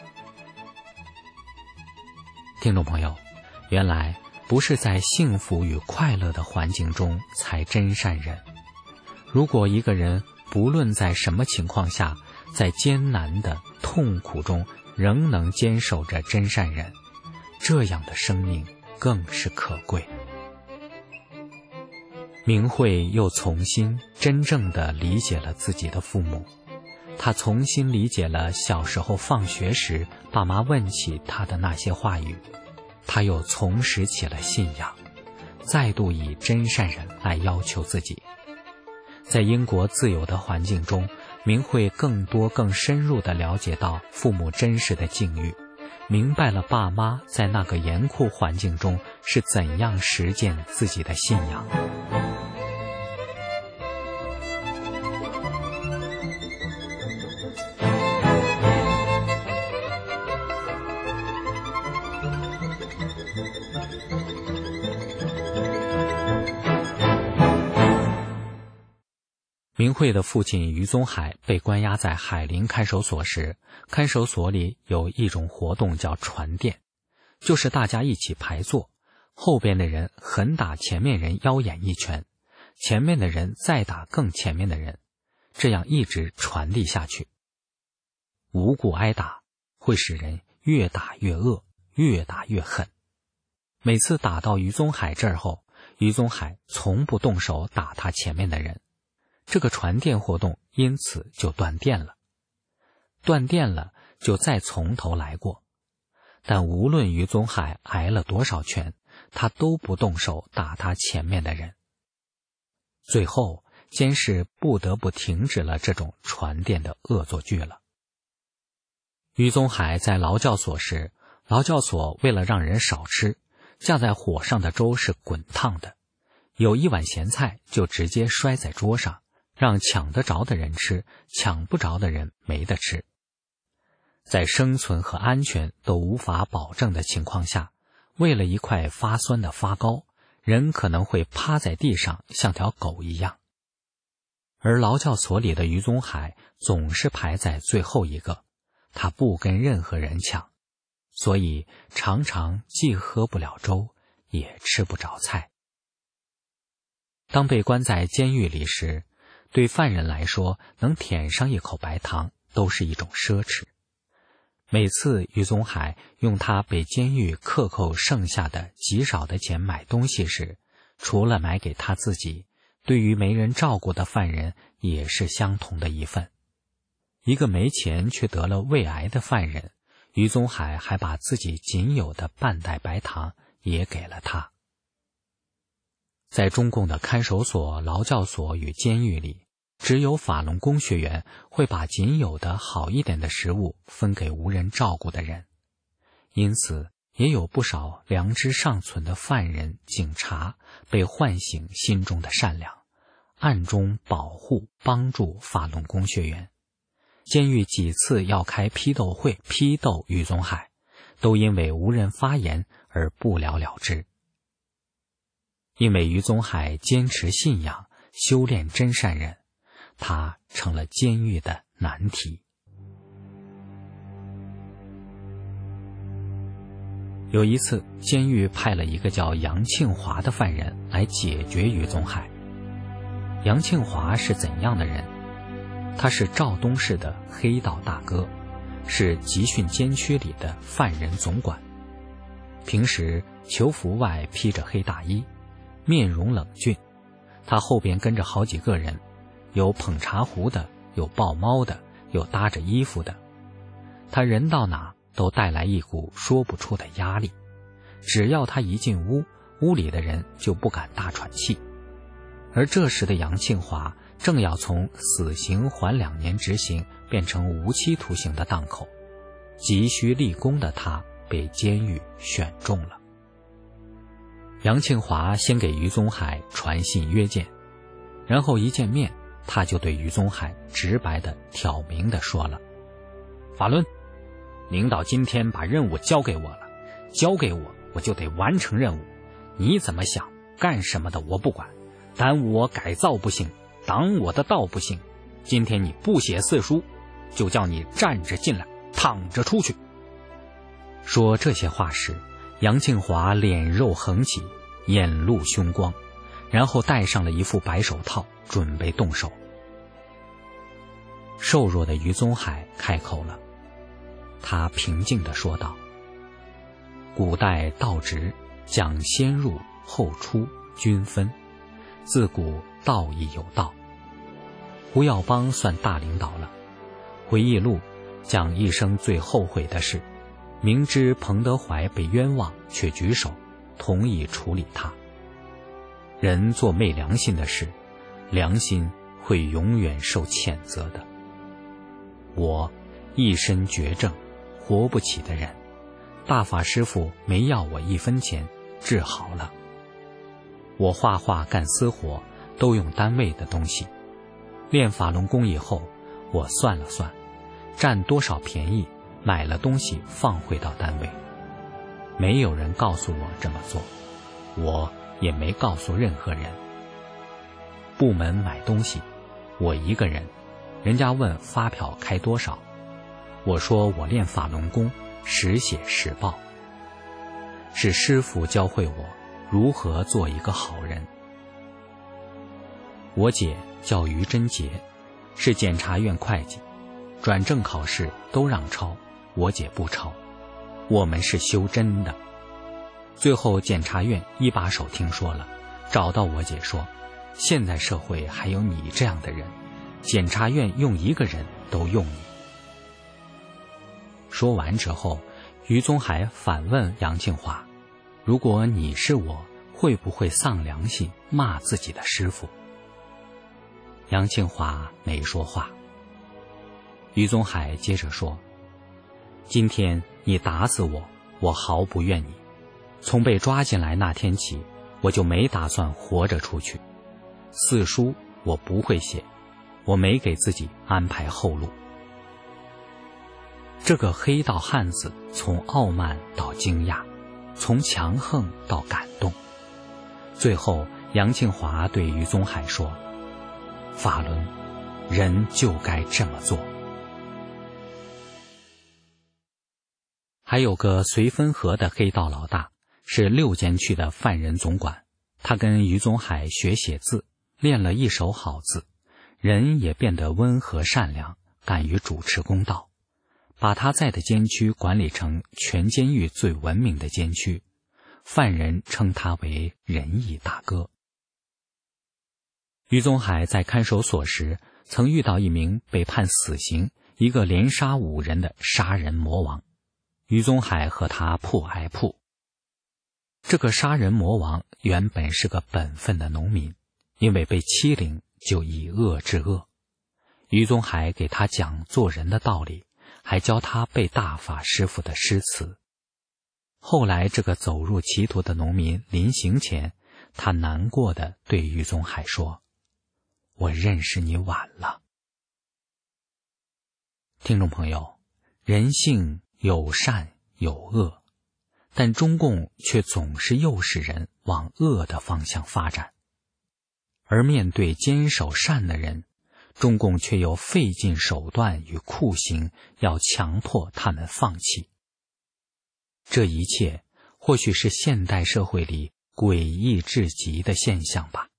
听众朋友，原来不是在幸福与快乐的环境中才真善忍。如果一个人不论在什么情况下，在艰难的痛苦中仍能坚守着真善忍，这样的生命更是可贵。 明慧又重新真正地理解了自己的父母，她重新理解了小时候放学时爸妈问起她的那些话语，她又重拾起了信仰，再度以真善人来要求自己。在英国自由的环境中，明慧更多更深入地了解到父母真实的境遇，明白了爸妈在那个严酷环境中是怎样实践自己的信仰。明慧的父亲于宗海被关押在海林看守所时，看守所里有一种活动叫传电，就是大家一起排坐，后边的人狠打前面人腰眼一拳，前面的人再打更前面的人，这样一直传递下去。无故挨打会使人越打越恶，越打越狠。每次打到于宗海这儿后，于宗海从不动手打他前面的人，这个传电活动因此就断电了。断电了就再从头来过，但无论于宗海挨了多少拳，他都不动手打他前面的人。最后监视不得不停止了这种传电的恶作剧了。于宗海在劳教所时，劳教所为了让人少吃，架在火上的粥是滚烫的，有一碗咸菜就直接摔在桌上，让抢得着的人吃，抢不着的人没得吃。在生存和安全都无法保证的情况下，为了一块发酸的发糕，人可能会趴在地上像条狗一样。而劳教所里的于宗海总是排在最后一个，他不跟任何人抢，所以常常既喝不了粥，也吃不着菜。当被关在监狱里时，对犯人来说，能舔上一口白糖都是一种奢侈。每次于宗海用他被监狱克扣剩下的极少的钱买东西时，除了买给他自己，对于没人照顾的犯人也是相同的一份。一个没钱却得了胃癌的犯人，于宗海还把自己仅有的半袋白糖也给了他。在中共的看守所、劳教所与监狱里，只有法轮功学员会把仅有的好一点的食物分给无人照顾的人，因此也有不少良知尚存的犯人、警察被唤醒心中的善良，暗中保护、帮助法轮功学员。监狱几次要开批斗会批斗于宗海，都因为无人发言而不了了之。因为于宗海坚持信仰，修炼真善人，他成了监狱的难题。有一次，监狱派了一个叫杨庆华的犯人来解决于宗海。杨庆华是怎样的人？他是肇东市的黑道大哥，是集训监区里的犯人总管。平时囚服外披着黑大衣，面容冷峻，他后边跟着好几个人，有捧茶壶的，有抱猫的，有搭着衣服的。他人到哪都带来一股说不出的压力，只要他一进屋，屋里的人就不敢大喘气。而这时的杨庆华正要从死刑缓两年执行变成无期徒刑的档口，急需立功的他被监狱选中了。杨庆华先给于宗海传信约见，然后一见面，他就对于宗海直白的挑明的说了：法轮，领导今天把任务交给我了，交给我，我就得完成任务。你怎么想，干什么的我不管，耽误我改造不行，挡我的道不行。今天你不写四书，就叫你站着进来，躺着出去。说这些话时，杨庆华脸肉横起，眼露凶光，然后戴上了一副白手套，准备动手。瘦弱的于宗海开口了，他平静地说道：古代道直讲先入后出，均分， 自古道义有道。胡耀邦算大领导了。回忆录讲一生最后悔的事，明知彭德怀被冤枉，却举手同意处理他。人做昧良心的事，良心会永远受谴责的。我一身绝症，活不起的人，大法师父没要我一分钱，治好了。我画画干私活都用单位的东西，练法轮功以后，我算了算，占多少便宜，买了东西放回到单位。没有人告诉我这么做，我也没告诉任何人。部门买东西，我一个人，人家问发票开多少，我说我练法轮功，实写实报。是师父教会我如何做一个好人。我姐叫于贞杰，是检察院会计，转正考试都让抄，我姐不抄。我们是修真的。最后检察院一把手听说了，找到我姐说，现在社会还有你这样的人，检察院用一个人都用你。说完之后，于宗海反问杨庆华，如果你是我，会不会丧良心骂自己的师父？杨庆华没说话。于宗海接着说，今天你打死我，我毫不愿意。从被抓进来那天起，我就没打算活着出去。四书我不会写，我没给自己安排后路。这个黑道汉子从傲慢到惊讶，从强横到感动。最后杨庆华对于宗海说，法轮，人就该这么做。还有个绥芬河的黑道老大，是六监区的犯人总管，他跟于宗海学写字，练了一手好字，人也变得温和善良，敢于主持公道，把他在的监区管理成全监狱最文明的监区，犯人称他为仁义大哥。于宗海在看守所时，曾遇到一名被判死刑、一个连杀五人的杀人魔王。于宗海和他扑挨扑。这个杀人魔王原本是个本分的农民，因为被欺凌，就以恶制恶。于宗海给他讲做人的道理，还教他背大法师父的诗词。后来这个走入歧途的农民临行前，他难过地对于宗海说，我认识你晚了。听众朋友，人性有善有恶，但中共却总是诱使人往恶的方向发展。而面对坚守善的人，中共却又费尽手段与酷刑，要强迫他们放弃。这一切或许是现代社会里诡异至极的现象吧。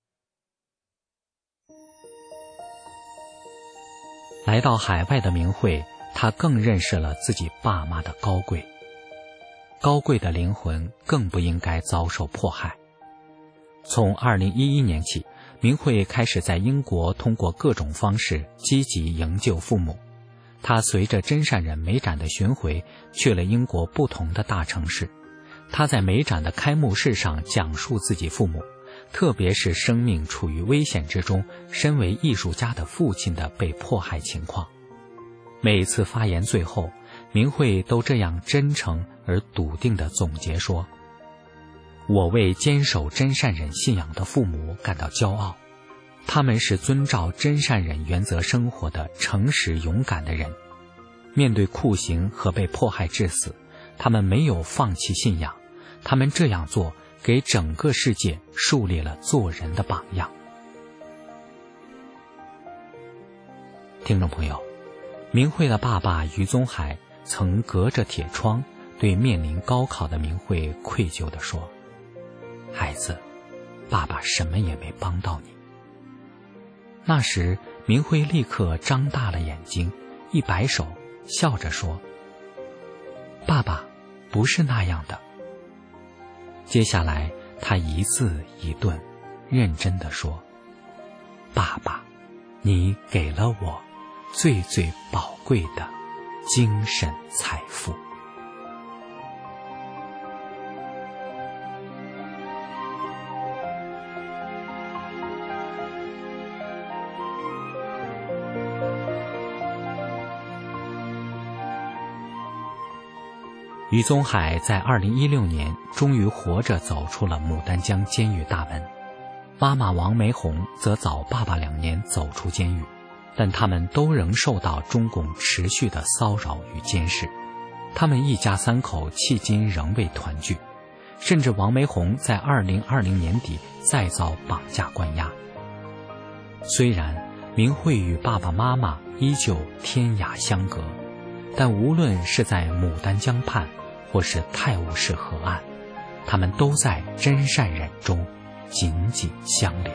来到海外的明慧，他更认识了自己爸妈的高贵。高贵的灵魂更不应该遭受迫害。从二零一一年起，明慧开始在英国通过各种方式积极营救父母。他随着真善人美展的巡回，去了英国不同的大城市。他在美展的开幕式上讲述自己父母，特别是生命处于危险之中，身为艺术家的父亲的被迫害情况。每次发言最后，明慧都这样真诚而笃定地总结说，我为坚守真善忍信仰的父母感到骄傲，他们是遵照真善忍原则生活的诚实勇敢的人。面对酷刑和被迫害致死，他们没有放弃信仰，他们这样做给整个世界树立了做人的榜样。听众朋友，明慧的爸爸于宗海曾隔着铁窗对面临高考的明慧愧疚地说，孩子，爸爸什么也没帮到你。那时明慧立刻张大了眼睛，一摆手，笑着说，爸爸不是那样的。接下来他一字一顿， 认真地说：“爸爸，你给了我最最宝贵的精神财富。”于宗海在二零一六年终于活着走出了牡丹江监狱大门，妈妈王梅红则早爸爸两年走出监狱，但他们都仍受到中共持续的骚扰与监视。他们一家三口迄今仍未团聚，甚至王梅红在二零二零年底再遭绑架关押。虽然明慧与爸爸妈妈依旧天涯相隔，但无论是在牡丹江畔或是泰晤士河岸，他们都在真善忍中紧紧相连。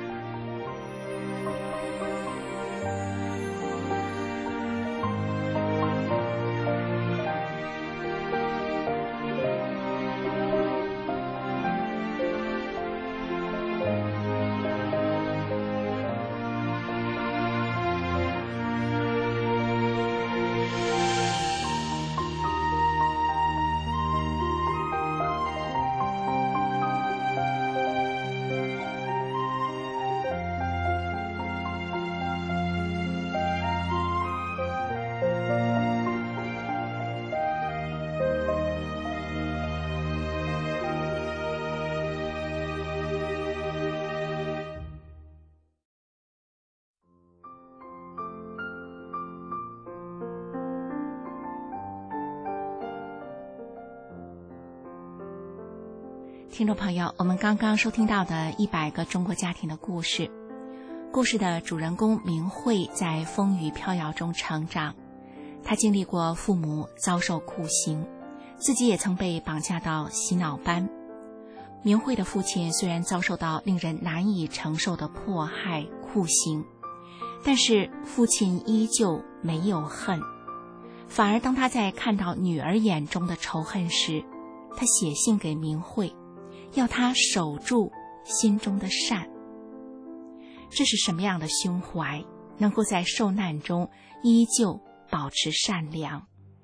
听众朋友，我们刚刚收听到的一百个中国家庭的故事，故事的主人公明慧在风雨飘摇中成长，她经历过父母遭受酷刑，自己也曾被绑架到洗脑班。明慧的父亲虽然遭受到令人难以承受的迫害酷刑，但是父亲依旧没有恨，反而当他在看到女儿眼中的仇恨时，他写信给明慧，要他守住心中的善。这是什么样的胸怀，能够在受难中依旧保持善良？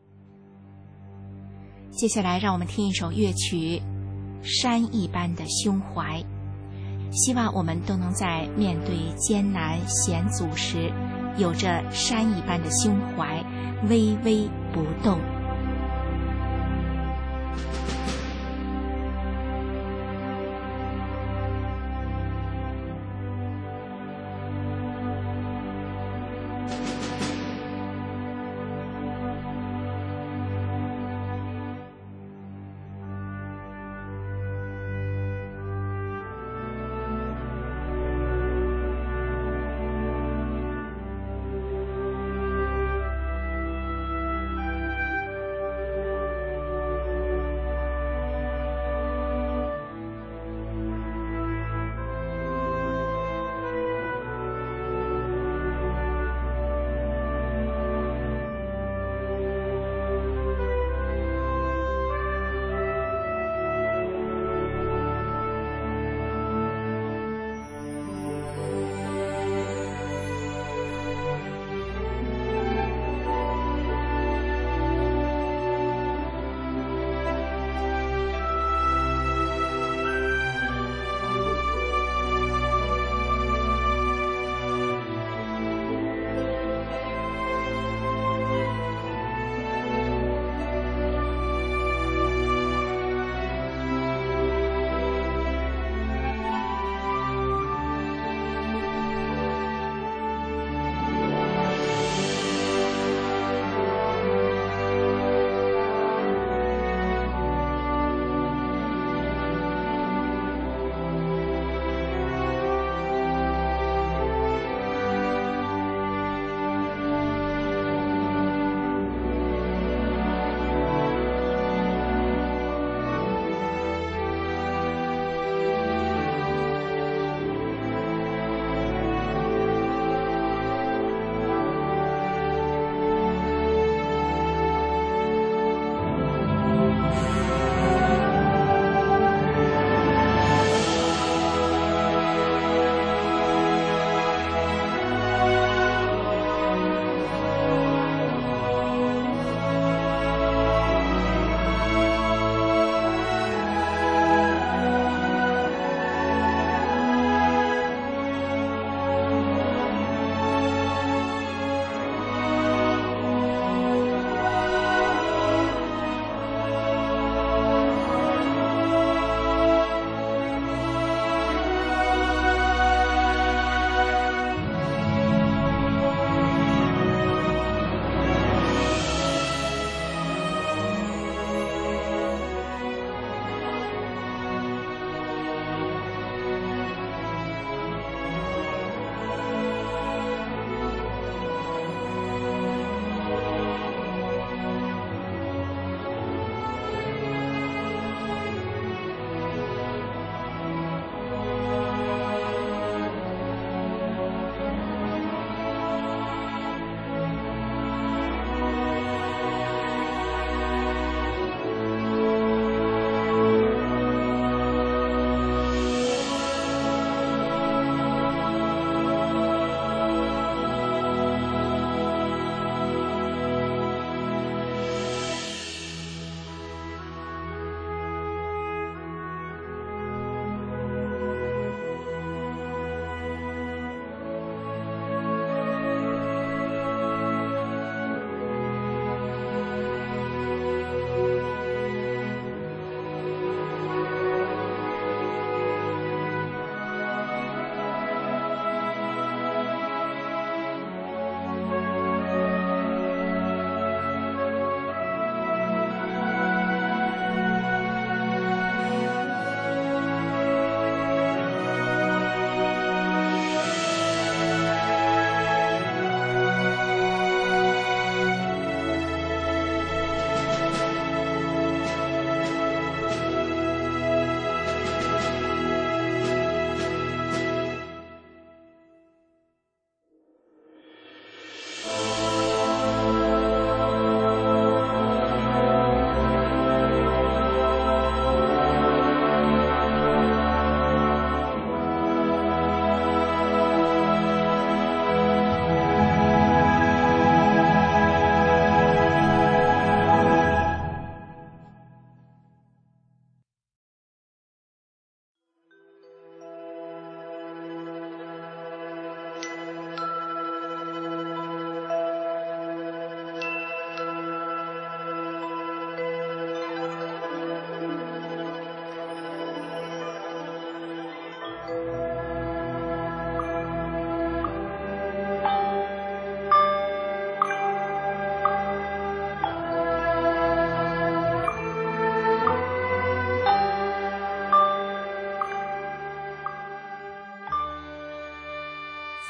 接下来让我们听一首乐曲《山一般的胸怀》，希望我们都能在面对艰难险阻时，有着山一般的胸怀，微微不动。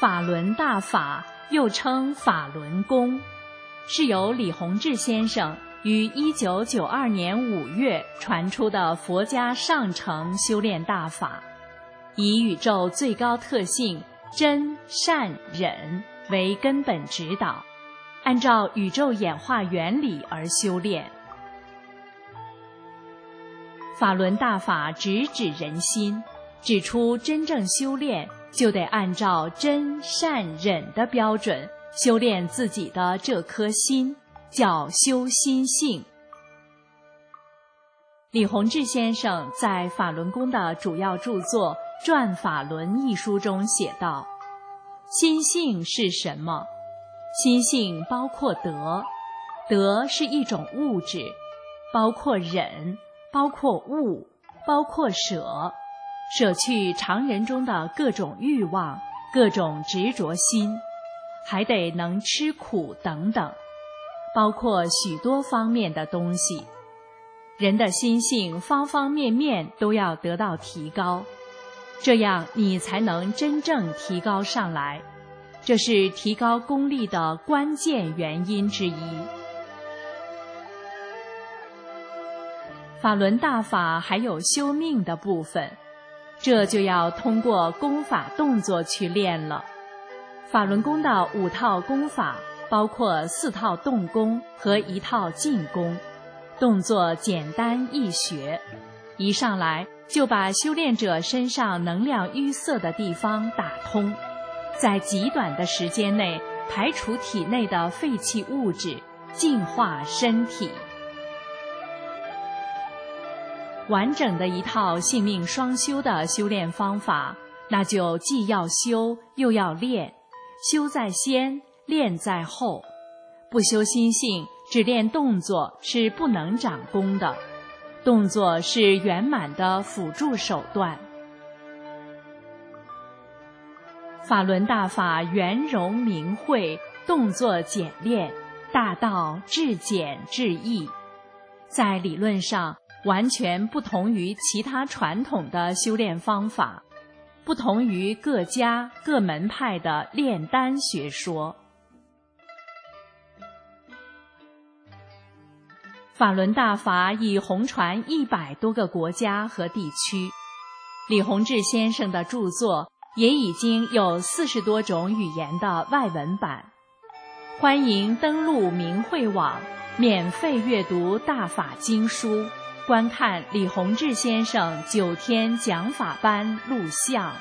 法轮大法，又称法轮功，是由李洪志先生于一九九二年五月传出的佛家上乘修炼大法，以宇宙最高特性真善忍为根本指导，按照宇宙演化原理而修炼。法轮大法直指人心，指出真正修炼就得按照真善忍的标准修炼自己的这颗心，叫修心性。李洪志先生在法轮功的主要著作《转法轮》一书中写道：心性是什么？心性包括德，德是一种物质，包括忍，包括悟，包括舍，舍去常人中的各种欲望，各种执着心，还得能吃苦等等，包括许多方面的东西。人的心性方方面面都要得到提高，这样你才能真正提高上来，这是提高功力的关键原因之一。法轮大法还有修命的部分，这就要通过功法动作去练了。法轮功的五套功法包括四套动功和一套静功，动作简单易学，一上来就把修炼者身上能量淤塞的地方打通，在极短的时间内排除体内的废弃物质，净化身体。完整的一套性命双修的修炼方法，那就既要修又要练，修在先，练在后。不修心性，只练动作是不能长功的，动作是圆满的辅助手段。法轮大法圆融明慧，动作简练，大道至简至易，在理论上完全不同于其他传统的修炼方法，不同于各家各门派的炼丹学说。法轮大法已红传一百多个国家和地区，李洪志先生的著作也已经有四十多种语言的外文版。欢迎登录明慧网，免费阅读大法经书，观看李洪志先生九天讲法班录像。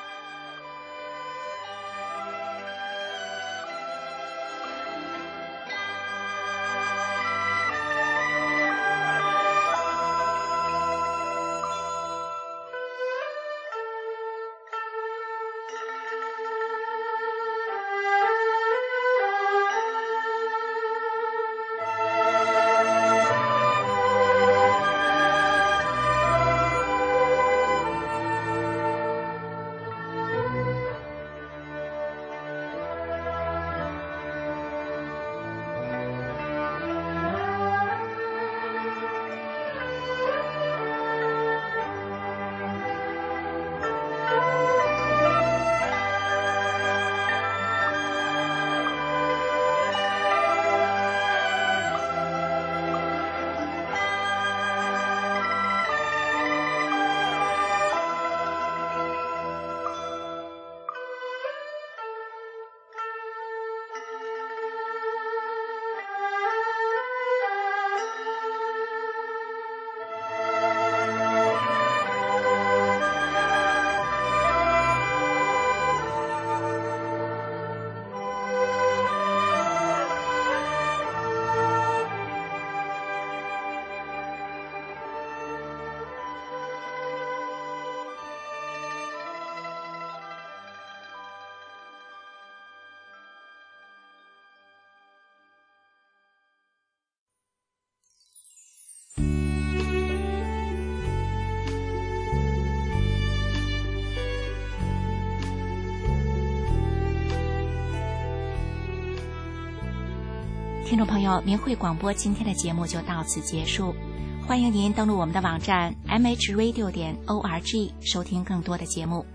听众朋友，明慧广播今天的节目就到此结束，欢迎您登录我们的网站 m h radio 点 org 收听更多的节目。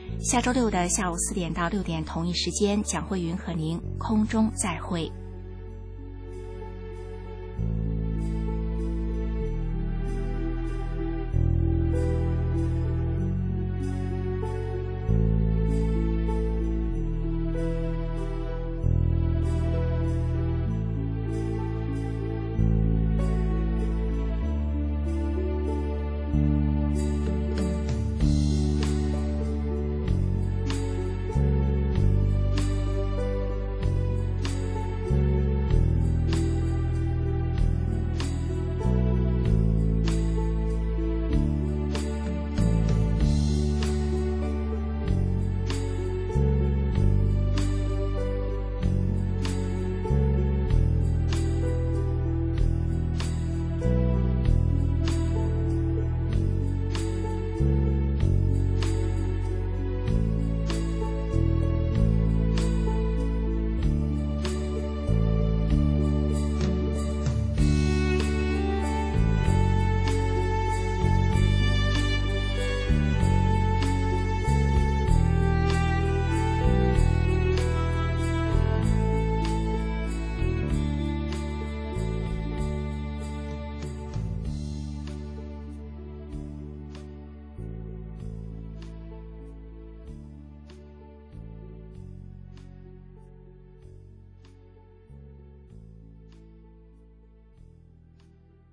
下周六的下午四点到六点同一时间，蒋慧云和您空中再会。